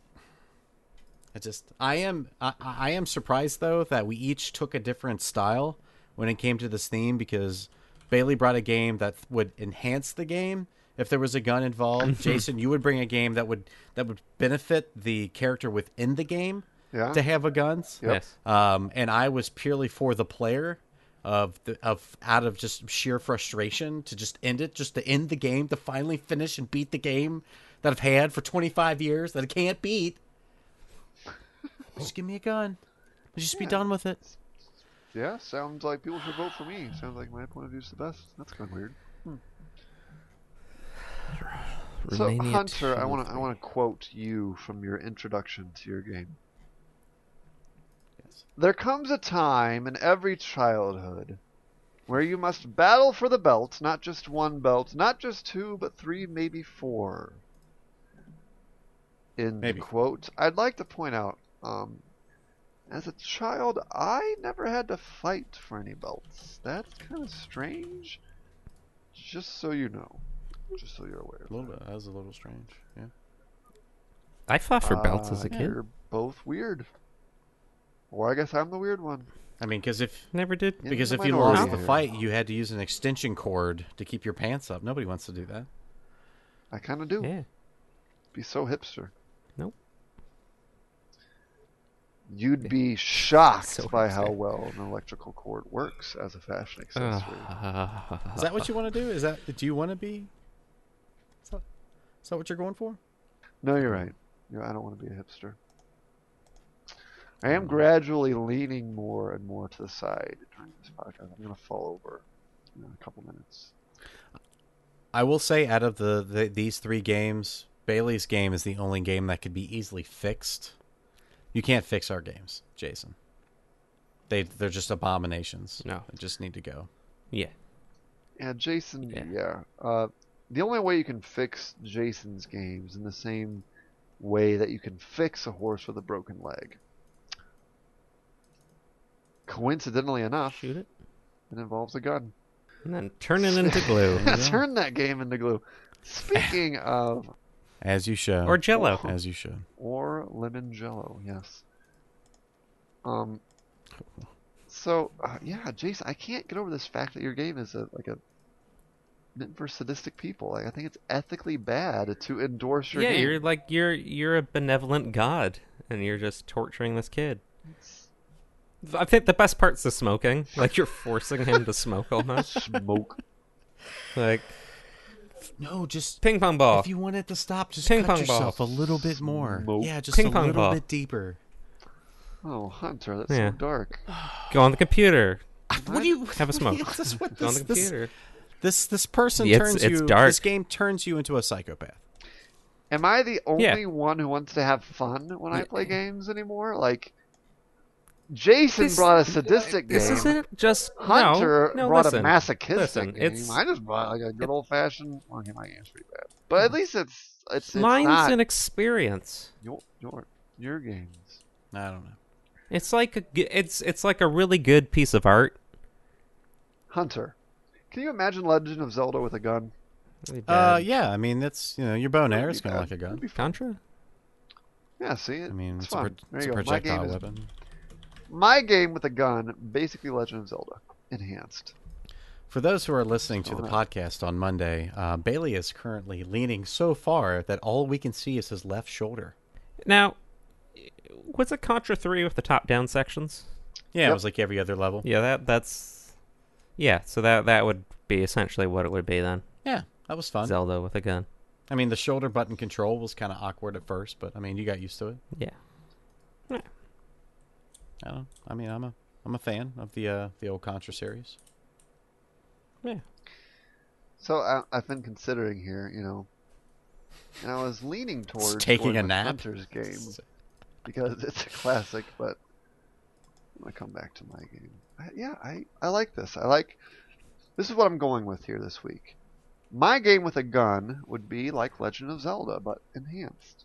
I just I am I, I am surprised though that we each took a different style when it came to this theme, because Bailey brought a game that would enhance the game if there was a gun involved. Jason, you would bring a game that would that would benefit the character within the game Yeah. to have a guns. Yep. Yes. Um, and I was purely for the player of the of out of just sheer frustration to just end it, just to end the game, to finally finish and beat the game that I've had for twenty-five years that I can't beat. Just give me a gun. Just be done with it. Yeah, sounds like people should vote for me. Sounds like my point of view is the best. That's kind of weird. Hmm. So, Romania Hunter, two, I want to I three. want to quote you from your introduction to your game. Yes. There comes a time in every childhood where you must battle for the belt, not just one belt, not just two, but three, maybe four. In Maybe. the quote, I'd like to point out, um, as a child, I never had to fight for any belts. That's kind of strange. Just so you know. Just so you're aware. A little bit. That was a little strange. Yeah. I fought for belts as Uh, a kid. You're both weird. Or I guess I'm the weird one. I mean, because if Never did. In because the if you minority lost the here. fight, you had to use an extension cord to keep your pants up. Nobody wants to do that. I kind of do. Yeah. Be so hipster. Nope. You'd be shocked So by how hipster. well an electrical cord works as a fashion accessory. Is that what you want to do? Is that do you want to be? Is that, is that what you're going for? No, you're right. You're, I don't want to be a hipster. I am gradually leaning more and more to the side during this podcast. I'm going to fall over in a couple minutes. I will say, out of the, the these three games, Bailey's game is the only game that could be easily fixed. You can't fix our games, Jason. They they're just abominations. No. They just need to go. Yeah. Yeah, Jason, Yeah. yeah. Uh, the only way you can fix Jason's games in the same way that you can fix a horse with a broken leg. Coincidentally enough, Shoot it. it involves a gun. And then turn it into glue. Turn that game into glue. Speaking of, As you should. Or Jello. As you should. or lemon jello, yes. Um. So uh, yeah, Jason, I can't get over this fact that your game is a like a meant for sadistic people. Like I think it's ethically bad to endorse your Yeah, game. you're like you're you're a benevolent god, and you're just torturing this kid. I think the best part's the smoking. Like you're forcing him to smoke almost. Smoke. Like No, just ping pong ball. if you want it to stop, just Ping cut pong yourself ball. a little bit more. Smoke. Yeah, just Ping a pong little ball. bit deeper. Oh, Hunter, that's Yeah. so dark. Go on the computer. What do you Have a smoke. This is what Go on this, the this, computer. this this person Yeah, it's- turns it's you. dark. This game turns you into a psychopath. Am I the only Yeah. one who wants to have fun when I play games anymore? Like, Jason This- brought a sadistic This game. isn't just Hunter no, no, brought listen. a masochistic listen, game. it's- I just brought like a good old fashioned. Well, okay, my game's pretty bad, but at least it's it's, it's Mine's not an experience. your your your games. I don't know. It's like a, g- it's it's like a really good piece of art. Hunter, can you imagine Legend of Zelda with a gun? Really Uh, bad. yeah. I mean, that's you know, your bow and arrow is It'd be kind of bad. like a gun. It'd be fun. Contra. Yeah, see, I mean, it's, it's, a, fun. pro- There it's a you go. My game projectile is weapon. my game with a gun, basically Legend of Zelda enhanced. For those who are listening to Oh, the no. podcast on Monday, uh, Bailey is currently leaning so far that all we can see is his left shoulder. Now, was it Contra three with the top-down sections? Yeah, it Yep. was like every other level. Yeah, that that's yeah. So that that would be essentially what it would be then. Yeah, that was fun. Zelda with a gun. I mean, the shoulder button control was kind of awkward at first, but I mean, you got used to it. Yeah. I don't know. I mean, I'm a I'm a fan of the uh, the old Contra series. Yeah. So I, I've been considering here, you know, and I was leaning towards taking going a with nap? Hunter's game because it's a classic, but I'm gonna come back to my game. I, yeah, I I like this. I like this is what I'm going with here this week. My game with a gun would be like Legend of Zelda, but enhanced.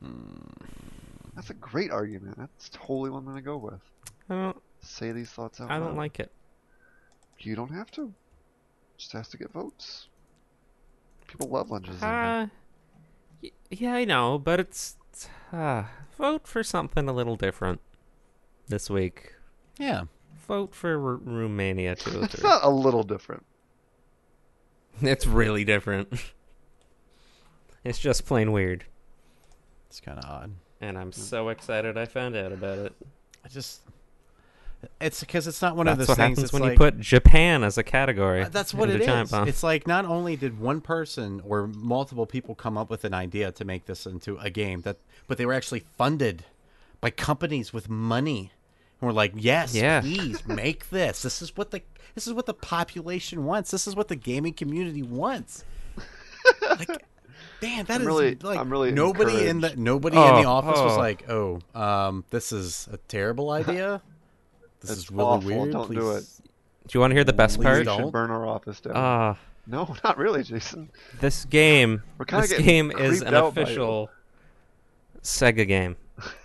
That's a great argument. That's totally what I'm gonna go with. I don't. Say these thoughts out I loud. don't like it. You don't have to. Just has to get votes. People love Legend of Zelda. Uh, y- yeah, I know, but it's uh, vote for something a little different this week. Yeah, Vote for R- Romania two oh It's three. not a little different. It's really different. It's just plain weird, it's kind of odd. and I'm so excited I found out about it. I just it's because it's not one That's of those what things. happens it's when like, you put Japan as a category. Uh, That's what into it Giant is. Bomb. It's like not only did one person or multiple people come up with an idea to make this into a game, that but they were actually funded by companies with money We're like, yes, Yeah. please make this. This is what the this is what the population wants. This is what the gaming community wants. Like, man, that I'm is really- like I'm really nobody in the encouraged. nobody in Oh, the office was oh. like, oh, um, this is a terrible idea. This It's is really awful. weird. Don't Please. do it. Do you want to hear the best Please part? We don't. should burn our office down. Ah, no, not really, Jason. this game. We're kinda This getting game is creeped an out by you. official Sega game.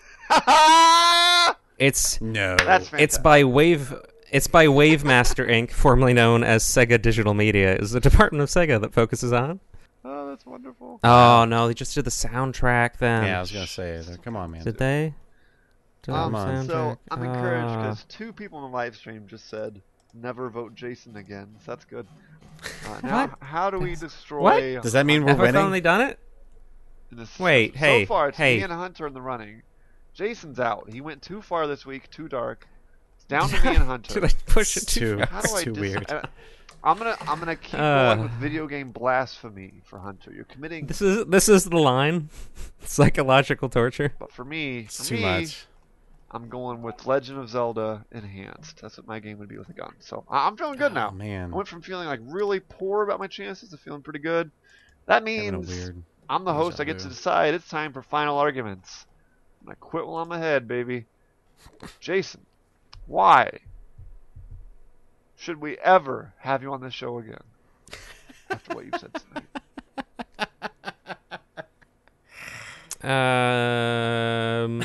It's No, That's fantastic. it's by Wave. It's by Wave Master Incorporated, formerly known as Sega Digital Media, is the department of Sega that focuses on. Oh, that's wonderful. Oh no, they just did the soundtrack then. yeah, I was gonna say, come on, man. Did they? Did Um, the on. so soundtrack- I'm encouraged Ah. because two people in the live stream just said, "Never vote Jason again." So that's good. Uh, now, What? how do we destroy? Does that mean we're Have I winning? finally done it? This, Wait, so hey, far it's hey. me and Hunter in the running. Jason's out. He went too far this week, too dark. It's down to me and Hunter. Did I push it It's too? too- How do I too dis- weird. I- I'm gonna I'm gonna keep Uh. going with video game blasphemy for Hunter. You're committing, This is this is the line. Psychological torture. but for me, It's for too me, much. I'm going with Legend of Zelda Enhanced. That's what my game would be with a gun. So I- I'm feeling good now. Oh, man. I went from feeling like really poor about my chances to feeling pretty good. That Having a means weird I'm the host. I deja get to vu. decide. It's time for final arguments. I'm gonna quit while I'm ahead, baby. Jason, why should we ever have you on this show again after what you've said tonight? Um.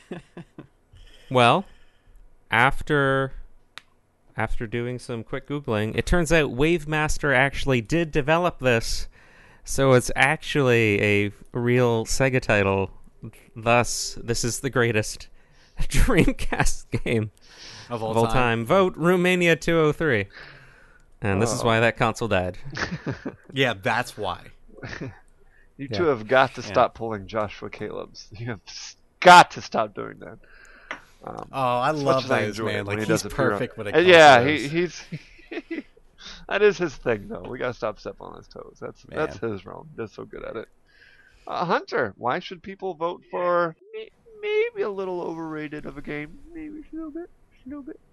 Well, after after doing some quick googling, it turns out Wavemaster actually did develop this, so it's actually a real Sega title. Thus, this is the greatest Dreamcast game of all, of all time. time. Vote Romania two oh three. And this is Oh. why that console died. Yeah, that's why. You Yeah. two have got to Yeah. stop pulling Joshua Caleb's. You have s- got to stop doing that. Um, Oh, I as much love as I those, enjoy it man. when Like, he he's does appear on- perfect when it Uh, comes yeah, to he, those. he's that is his thing though. We gotta stop stepping on his toes. That's Man. that's his realm. He does so good at it. Uh, Hunter, why should people vote for may- maybe a little overrated of a game? Maybe a little bit, a little bit.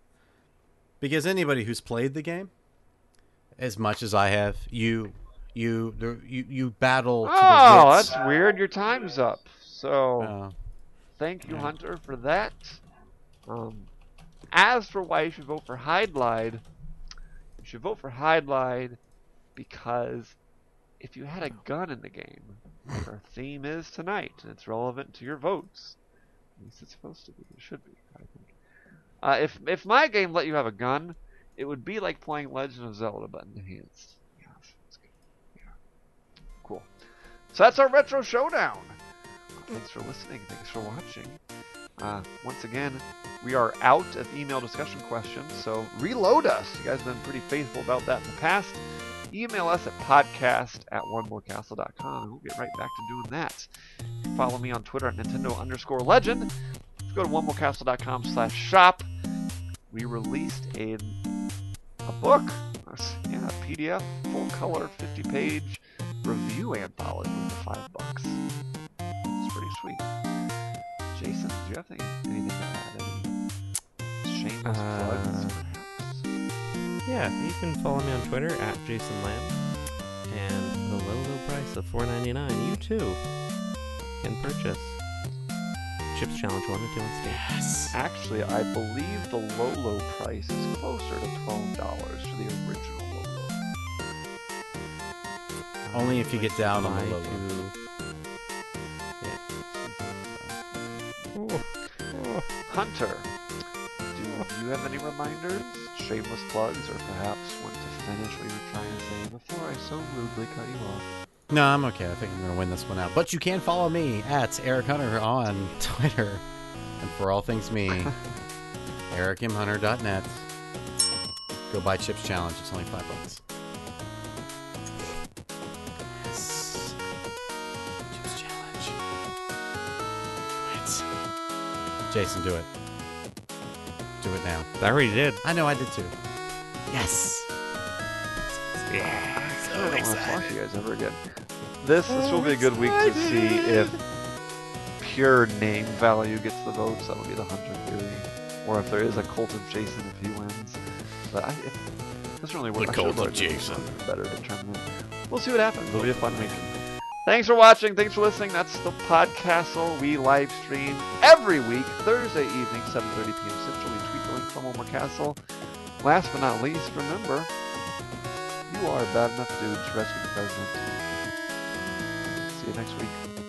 Because anybody who's played the game, as much as I have, you, you, there- you, you battle. To Oh, the wits. that's weird. Your time's up. So. Uh, Thank you, Yeah. Hunter, for that. Um, as for why you should vote for Hide Lied, you should vote for Hide Lied because if you had a gun in the game, like our theme is tonight, and it's relevant to your votes. At least it's supposed to be. It should be, I think. Uh, if if my game let you have a gun, it would be like playing Legend of Zelda, but enhanced. Yeah, that's good. Yeah. Cool. So that's our Retro Showdown. Thanks for listening. Thanks for watching. Uh, once again, we are out of email discussion questions, so reload us. You guys have been pretty faithful about that in the past. Email us at podcast at one more castle dot com, and we'll get right back to doing that. Follow me on Twitter at Nintendo underscore legend. Go to one more castle dot com slash shop. We released a, a book, yeah, a P D F, full color, fifty page review anthology for five bucks. It's pretty sweet. Jason, do you have any, anything to add? Any shameless Uh, plugs, perhaps? Yeah, you can follow me on Twitter at Jason Lamb. And the low, low price of four ninety-nine, you too can purchase Chips Challenge one and two on Steam. yes. Actually, I believe the low, low price is closer to twelve dollars for the original low, low. Only if you get down on the Try low. to- Yeah. Oh, oh. Hunter, do you have any reminders, shameless plugs, or perhaps want to finish what you were trying to say before I so rudely cut you off? No, I'm okay. I think I'm going to win this one out. But you can follow me at Eric Hunter on Twitter. And for all things me, eric m hunter dot net. Go buy Chips Challenge. It's only five bucks. Yes. Chips Challenge. Wait. Jason, do it. Do it now. I already did. I know I did too. Yes. Yeah. I don't want to talk to you guys ever again. This this will be a good week to see if pure name value gets the votes. That would be the Hunter theory. or if there is a cult of Jason if he wins. But I, it doesn't really work. The I cult should of look Jason. Better to tournament. We'll see what happens. It'll be a fun week. Thanks for watching. Thanks for listening. That's the Podcastle. We live stream every week, Thursday evening, seven thirty p.m. Central. We tweet the link from Omar Castle. Last but not least, remember, you are bad enough dude to rescue the president. See you next week.